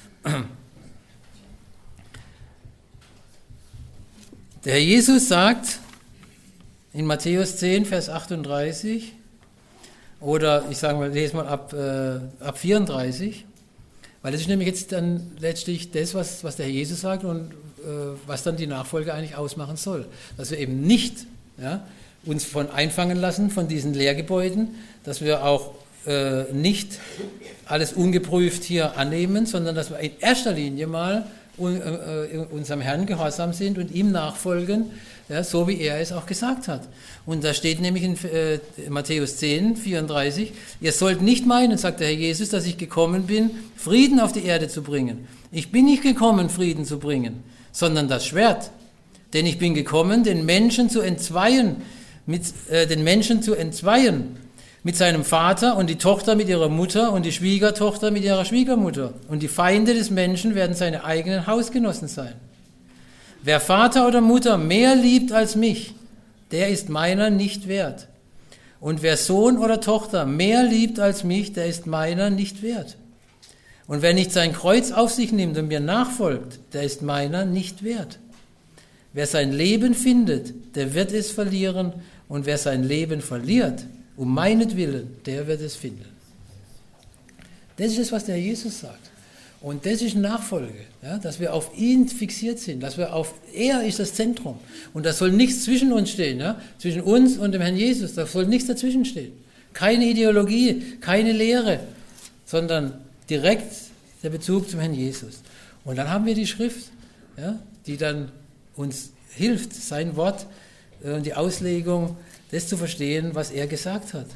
Der Herr Jesus sagt in Matthäus zehn, Vers achtunddreißig, oder ich sage mal, lese mal ab, äh, ab vierunddreißig, weil das ist nämlich jetzt dann letztlich das, was, was der Herr Jesus sagt und äh, was dann die Nachfolge eigentlich ausmachen soll. Dass wir eben nicht ja, uns von einfangen lassen von diesen Lehrgebäuden, dass wir auch äh, nicht alles ungeprüft hier annehmen, sondern dass wir in erster Linie mal un, äh, unserem Herrn gehorsam sind und ihm nachfolgen, ja, so wie er es auch gesagt hat. Und da steht nämlich in äh, Matthäus zehn, vierunddreißig, ihr sollt nicht meinen, sagt der Herr Jesus, dass ich gekommen bin, Frieden auf die Erde zu bringen. Ich bin nicht gekommen, Frieden zu bringen, sondern das Schwert. Denn ich bin gekommen, den Menschen zu entzweien, mit, äh, den Menschen zu entzweien, mit seinem Vater und die Tochter mit ihrer Mutter und die Schwiegertochter mit ihrer Schwiegermutter. Und die Feinde des Menschen werden seine eigenen Hausgenossen sein. Wer Vater oder Mutter mehr liebt als mich, der ist meiner nicht wert. Und wer Sohn oder Tochter mehr liebt als mich, der ist meiner nicht wert. Und wer nicht sein Kreuz auf sich nimmt und mir nachfolgt, der ist meiner nicht wert. Wer sein Leben findet, der wird es verlieren. Und wer sein Leben verliert, um meinetwillen, der wird es finden. Das ist es, was der Jesus sagt. Und das ist Nachfolge, ja, dass wir auf ihn fixiert sind, dass wir auf, er ist das Zentrum. Und da soll nichts zwischen uns stehen, ja, zwischen uns und dem Herrn Jesus, da soll nichts dazwischen stehen. Keine Ideologie, keine Lehre, sondern direkt der Bezug zum Herrn Jesus. Und dann haben wir die Schrift, ja, die dann uns hilft, sein Wort und die Auslegung, das zu verstehen, was er gesagt hat.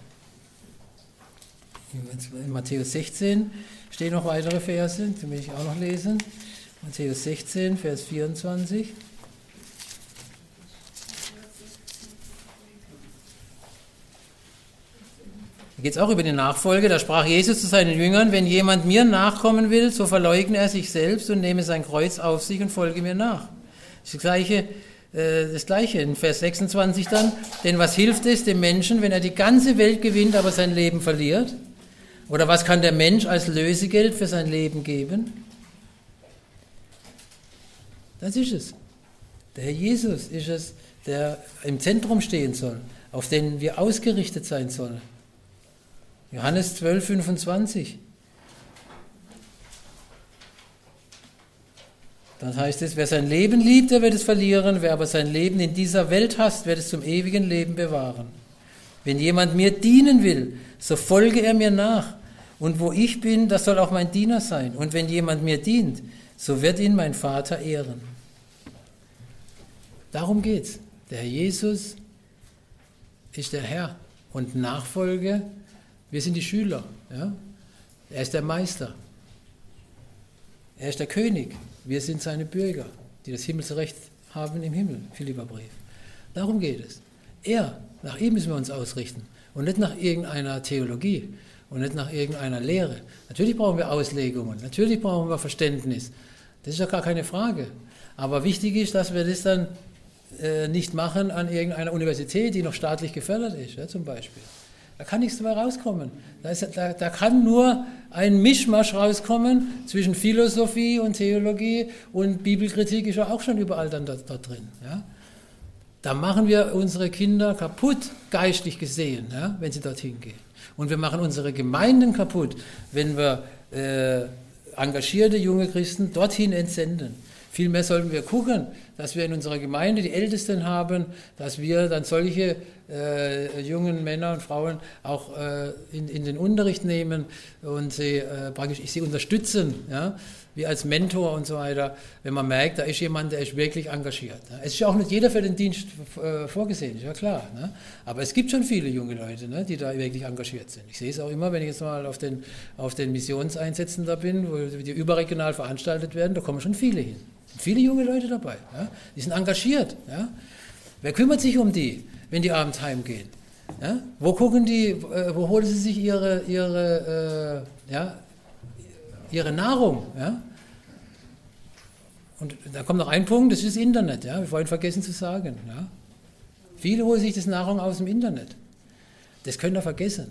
In Matthäus sechzehn stehen noch weitere Verse, die will ich auch noch lesen. Matthäus sechzehn, Vers vierundzwanzig. Da geht es auch über die Nachfolge. Da sprach Jesus zu seinen Jüngern, wenn jemand mir nachkommen will, so verleugne er sich selbst und nehme sein Kreuz auf sich und folge mir nach. Das Gleiche, äh, das Gleiche in Vers sechsundzwanzig dann. Denn was hilft es dem Menschen, wenn er die ganze Welt gewinnt, aber sein Leben verliert? Oder was kann der Mensch als Lösegeld für sein Leben geben? Das ist es. Der Herr Jesus ist es, der im Zentrum stehen soll, auf den wir ausgerichtet sein sollen. Johannes zwölf, fünfundzwanzig. Dann heißt es, wer sein Leben liebt, der wird es verlieren, wer aber sein Leben in dieser Welt hasst, wird es zum ewigen Leben bewahren. Wenn jemand mir dienen will, so folge er mir nach. Und wo ich bin, das soll auch mein Diener sein. Und wenn jemand mir dient, so wird ihn mein Vater ehren. Darum geht's. Der Herr Jesus ist der Herr. Und Nachfolge, wir sind die Schüler. Ja? Er ist der Meister. Er ist der König. Wir sind seine Bürger, die das Himmelsrecht haben im Himmel. Philipperbrief. Darum geht es. Er, nach ihm müssen wir uns ausrichten. Und nicht nach irgendeiner Theologie. Und nicht nach irgendeiner Lehre. Natürlich brauchen wir Auslegungen, natürlich brauchen wir Verständnis. Das ist ja gar keine Frage. Aber wichtig ist, dass wir das dann äh, nicht machen an irgendeiner Universität, die noch staatlich gefördert ist, ja, zum Beispiel. Da kann nichts mehr rauskommen. Da, ist, da, da kann nur ein Mischmasch rauskommen zwischen Philosophie und Theologie und Bibelkritik ist ja auch schon überall dann dort, dort drin. Ja. Da machen wir unsere Kinder kaputt, geistlich gesehen, ja, wenn sie dorthin gehen. Und wir machen unsere Gemeinden kaputt, wenn wir äh, engagierte junge Christen dorthin entsenden. Vielmehr sollten wir gucken, dass wir in unserer Gemeinde die Ältesten haben, dass wir dann solche äh, jungen Männer und Frauen auch äh, in, in den Unterricht nehmen und sie äh, praktisch sie unterstützen, ja, wie als Mentor und so weiter, wenn man merkt, da ist jemand, der ist wirklich engagiert. Ja. Es ist ja auch nicht jeder für den Dienst äh, vorgesehen, ist ja klar. Ne? Aber es gibt schon viele junge Leute, ne, die da wirklich engagiert sind. Ich sehe es auch immer, wenn ich jetzt mal auf den, auf den Missionseinsätzen da bin, wo die überregional veranstaltet werden, da kommen schon viele hin. Viele junge Leute dabei, ja? Die sind engagiert. Ja? Wer kümmert sich um die, wenn die abends heimgehen? Ja? Wo gucken die, äh, wo holen sie sich ihre, ihre, äh, ja, ihre Nahrung? Ja? Und da kommt noch ein Punkt, das ist das Internet. Ja? Wir vorhin vergessen zu sagen. Ja? Viele holen sich das Nahrung aus dem Internet. Das könnt ihr vergessen.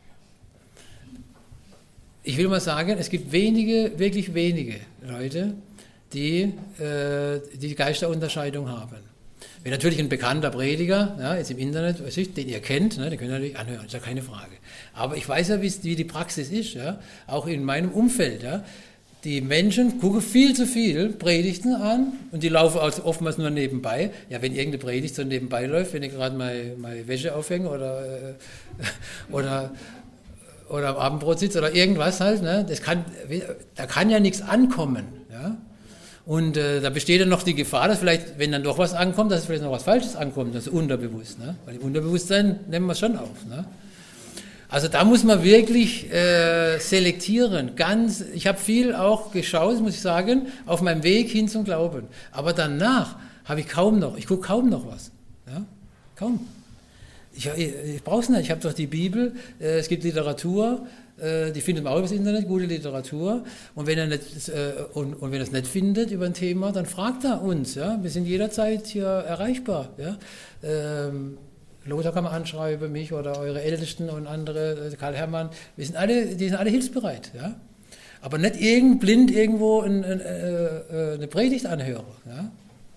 Ich will mal sagen, es gibt wenige, wirklich wenige Leute, die äh, die Geisterunterscheidung haben. Wenn natürlich ein bekannter Prediger, ja, jetzt im Internet, den ihr kennt, ne, den könnt ihr natürlich anhören, ist ja keine Frage. Aber ich weiß ja, wie die Praxis ist, ja, auch in meinem Umfeld. Ja. Die Menschen gucken viel zu viel Predigten an und die laufen also oftmals nur nebenbei. Ja, wenn irgendeine Predigt so nebenbei läuft, wenn ich gerade meine, meine Wäsche aufhänge oder, äh, oder oder am Abendbrot sitzt oder irgendwas halt, ne? Das kann, da kann ja nichts ankommen. Ja? Und äh, da besteht dann noch die Gefahr, dass vielleicht, wenn dann doch was ankommt, dass vielleicht noch was Falsches ankommt, das ist unterbewusst. Ne? Weil im Unterbewusstsein nehmen wir es schon auf. Ne? Also da muss man wirklich äh, selektieren. Ganz, ich habe viel auch geschaut, muss ich sagen, auf meinem Weg hin zum Glauben. Aber danach habe ich kaum noch, ich gucke kaum noch was. Ja? Kaum. Ich, ich, ich brauche es nicht, ich habe doch die Bibel, äh, es gibt Literatur, äh, die findet man auch über das Internet, gute Literatur. Und wenn er nicht, äh, und, und wenn er es nicht findet über ein Thema, dann fragt er uns. Ja? Wir sind jederzeit hier erreichbar. Ja? Ähm, Lothar kann man anschreiben, mich oder eure Ältesten und andere, Karl Hermann, wir sind alle, die sind alle hilfsbereit. Ja? Aber nicht irgend blind irgendwo ein, ein, äh, eine Predigt anhören. Ja?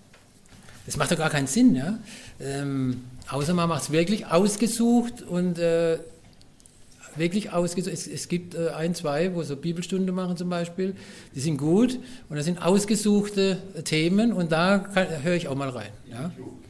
Das macht doch gar keinen Sinn. Ja? Ähm, außer man macht es wirklich ausgesucht und äh, wirklich ausgesucht. Es, es gibt äh, ein, zwei, wo so Bibelstunde machen zum Beispiel, die sind gut und das sind ausgesuchte Themen und da kann, höre ich auch mal rein. Ja?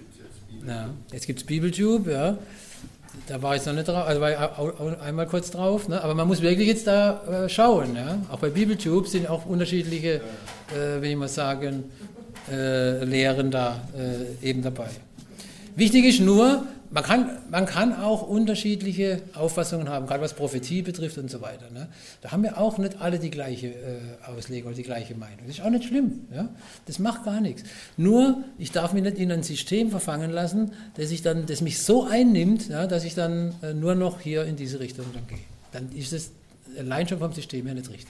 Ja, jetzt gibt es Bibeltube, ja. Da war ich noch nicht drauf, also war ich auch, auch einmal kurz drauf, ne? Aber man muss wirklich jetzt da äh, schauen. Ja? Auch bei Bibeltube sind auch unterschiedliche, äh, will ich mal sagen, äh, Lehren da äh, eben dabei. Wichtig ist nur, man kann, man kann auch unterschiedliche Auffassungen haben, gerade was Prophetie betrifft und so weiter. Ne? Da haben wir auch nicht alle die gleiche äh, Auslegung oder die gleiche Meinung. Das ist auch nicht schlimm. Ja? Das macht gar nichts. Nur, ich darf mich nicht in ein System verfangen lassen, das, ich dann, das mich so einnimmt, ja, dass ich dann äh, nur noch hier in diese Richtung dann gehe. Dann ist es allein schon vom System her nicht richtig.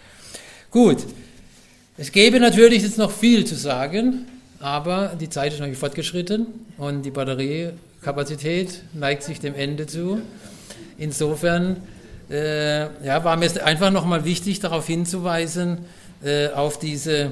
Gut, es gäbe natürlich jetzt noch viel zu sagen, aber die Zeit ist noch nicht fortgeschritten und die Batteriekapazität neigt sich dem Ende zu. Insofern äh, ja, war mir einfach nochmal wichtig, darauf hinzuweisen, äh, auf, diese,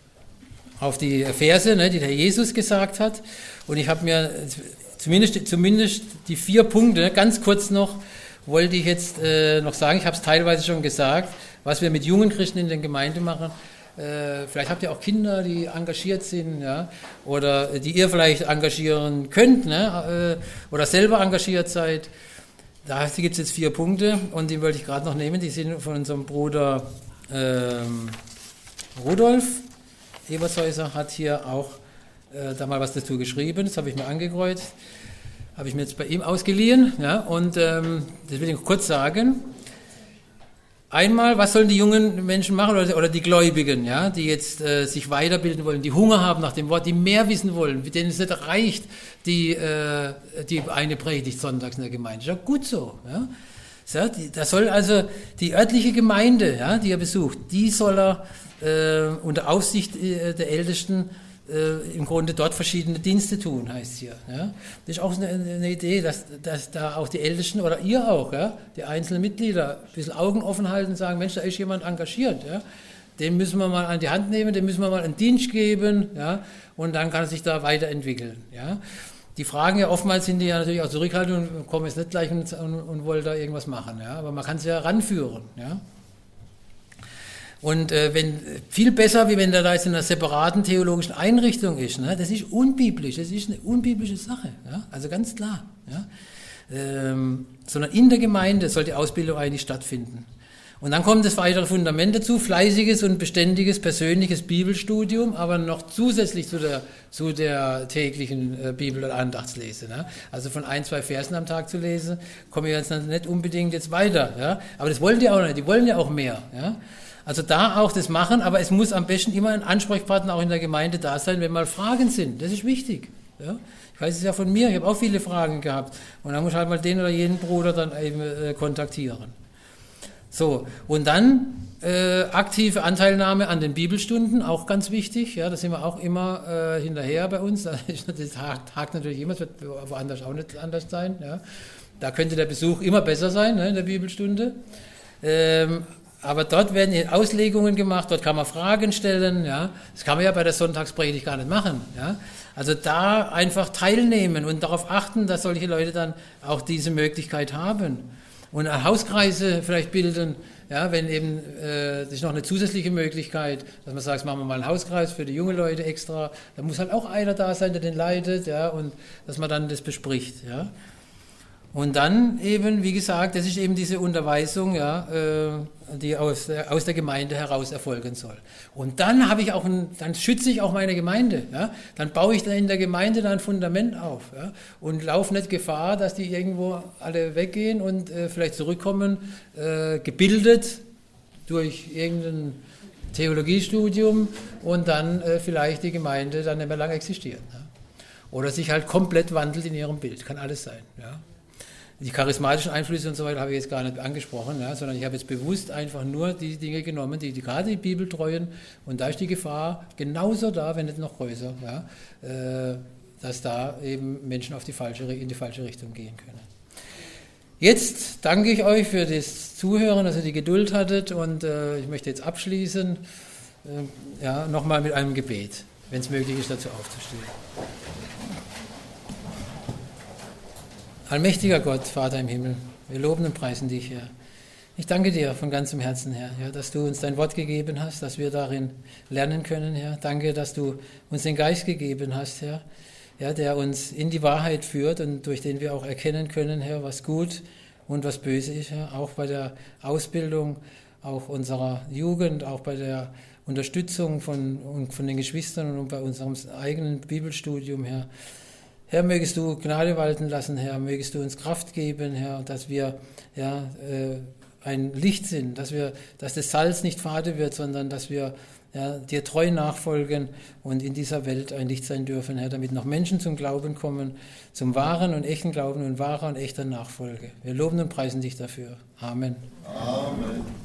auf die Verse, ne, die der Jesus gesagt hat. Und ich habe mir zumindest, zumindest die vier Punkte, ganz kurz noch, wollte ich jetzt äh, noch sagen, ich habe es teilweise schon gesagt, was wir mit jungen Christen in den Gemeinden machen. Äh, vielleicht habt ihr auch Kinder, die engagiert sind, ja, oder die ihr vielleicht engagieren könnt, ne, äh, oder selber engagiert seid. Da gibt es jetzt vier Punkte und die wollte ich gerade noch nehmen. Die sind von unserem Bruder ähm, Rudolf Ebershäuser, hat hier auch äh, da mal was dazu geschrieben. Das habe ich mir angekreuzt, habe ich mir jetzt bei ihm ausgeliehen, ja, und ähm, das will ich kurz sagen. Einmal, was sollen die jungen Menschen machen oder, oder die Gläubigen, ja, die jetzt äh, sich weiterbilden wollen, die Hunger haben nach dem Wort, die mehr wissen wollen, denen es nicht reicht, die, äh, die eine Predigt sonntags in der Gemeinde. Ja, gut so. Ja. So, die, da soll also die örtliche Gemeinde, ja, die er besucht, die soll er äh, unter Aufsicht äh, der Ältesten äh, im Grunde dort verschiedene Dienste tun, heißt hier. Ja. Das ist auch eine, eine Idee, dass, dass da auch die Ältesten oder ihr auch, ja, die einzelnen Mitglieder, ein bisschen Augen offen halten und sagen, Mensch, da ist jemand engagiert, ja. Den müssen wir mal an die Hand nehmen, dem müssen wir mal einen Dienst geben, ja, und dann kann er sich da weiterentwickeln, ja. Die Fragen ja oftmals sind die ja natürlich auch zurückhaltend und kommen jetzt nicht gleich und, und, und wollen da irgendwas machen, ja, aber man kann es ja ranführen, ja. Und äh, wenn viel besser, wie wenn der da jetzt in einer separaten theologischen Einrichtung ist, ne? Das ist unbiblisch, das ist eine unbiblische Sache, ja? Also ganz klar, ja? Ähm, sondern in der Gemeinde soll die Ausbildung eigentlich stattfinden. Und dann kommt das weitere Fundament dazu, fleißiges und beständiges persönliches Bibelstudium, aber noch zusätzlich zu der, zu der täglichen äh, Bibel- oder Andachtslese. Ne? Also von ein, zwei Versen am Tag zu lesen, komme ich jetzt nicht unbedingt jetzt weiter. Ja? Aber das wollen die auch nicht, die wollen ja auch mehr. Ja? Also da auch das machen, aber es muss am besten immer ein Ansprechpartner auch in der Gemeinde da sein, wenn mal Fragen sind. Das ist wichtig. Ja? Ich weiß es ja von mir, ich habe auch viele Fragen gehabt. Und dann muss ich halt mal den oder jeden Bruder dann eben äh, kontaktieren. So, und dann äh, aktive Anteilnahme an den Bibelstunden, auch ganz wichtig. Ja, da sind wir auch immer äh, hinterher bei uns. Da ist der Tag, Tag natürlich immer, es wird woanders auch nicht anders sein. Ja. Da könnte der Besuch immer besser sein, ne, in der Bibelstunde. Ähm, Aber dort werden Auslegungen gemacht, dort kann man Fragen stellen, ja. Das kann man ja bei der Sonntagspredigt gar nicht machen, ja. Also da einfach teilnehmen und darauf achten, dass solche Leute dann auch diese Möglichkeit haben. Und Hauskreise vielleicht bilden, ja, wenn eben, äh, das ist noch eine zusätzliche Möglichkeit, dass man sagt, machen wir mal einen Hauskreis für die jungen Leute extra. Da muss halt auch einer da sein, der den leitet, ja, und dass man dann das bespricht, ja. Und dann eben, wie gesagt, das ist eben diese Unterweisung, ja, äh, die aus der, aus der Gemeinde heraus erfolgen soll. Und dann habe ich auch ein, dann schütze ich auch meine Gemeinde, ja. Dann baue ich dann in der Gemeinde da ein Fundament auf, ja, und laufe nicht Gefahr, dass die irgendwo alle weggehen und äh, vielleicht zurückkommen, äh, gebildet durch irgendein Theologiestudium und dann äh, vielleicht die Gemeinde dann nicht mehr lange existiert. Ja. Oder sich halt komplett wandelt in ihrem Bild, kann alles sein, ja. Die charismatischen Einflüsse und so weiter habe ich jetzt gar nicht angesprochen, ja, sondern ich habe jetzt bewusst einfach nur die Dinge genommen, die, die gerade die Bibel treuen. Und da ist die Gefahr genauso da, wenn nicht noch größer, ja, äh, dass da eben Menschen auf die falsche, in die falsche Richtung gehen können. Jetzt danke ich euch für das Zuhören, dass ihr die Geduld hattet, und äh, ich möchte jetzt abschließen, äh, ja, nochmal mit einem Gebet, wenn es möglich ist, dazu aufzustehen. Allmächtiger Gott, Vater im Himmel, wir loben und preisen dich, Herr. Ich danke dir von ganzem Herzen, Herr, ja, dass du uns dein Wort gegeben hast, dass wir darin lernen können, Herr. Danke, dass du uns den Geist gegeben hast, Herr, ja, der uns in die Wahrheit führt und durch den wir auch erkennen können, Herr, was gut und was böse ist, Herr. Auch bei der Ausbildung, auch unserer Jugend, auch bei der Unterstützung von, von den Geschwistern und bei unserem eigenen Bibelstudium, Herr. Herr, mögest du Gnade walten lassen, Herr, mögest du uns Kraft geben, Herr, dass wir ja, äh, ein Licht sind, dass wir, dass das Salz nicht fade wird, sondern dass wir ja, dir treu nachfolgen und in dieser Welt ein Licht sein dürfen, Herr, damit noch Menschen zum Glauben kommen, zum wahren und echten Glauben und wahrer und echter Nachfolge. Wir loben und preisen dich dafür. Amen. Amen.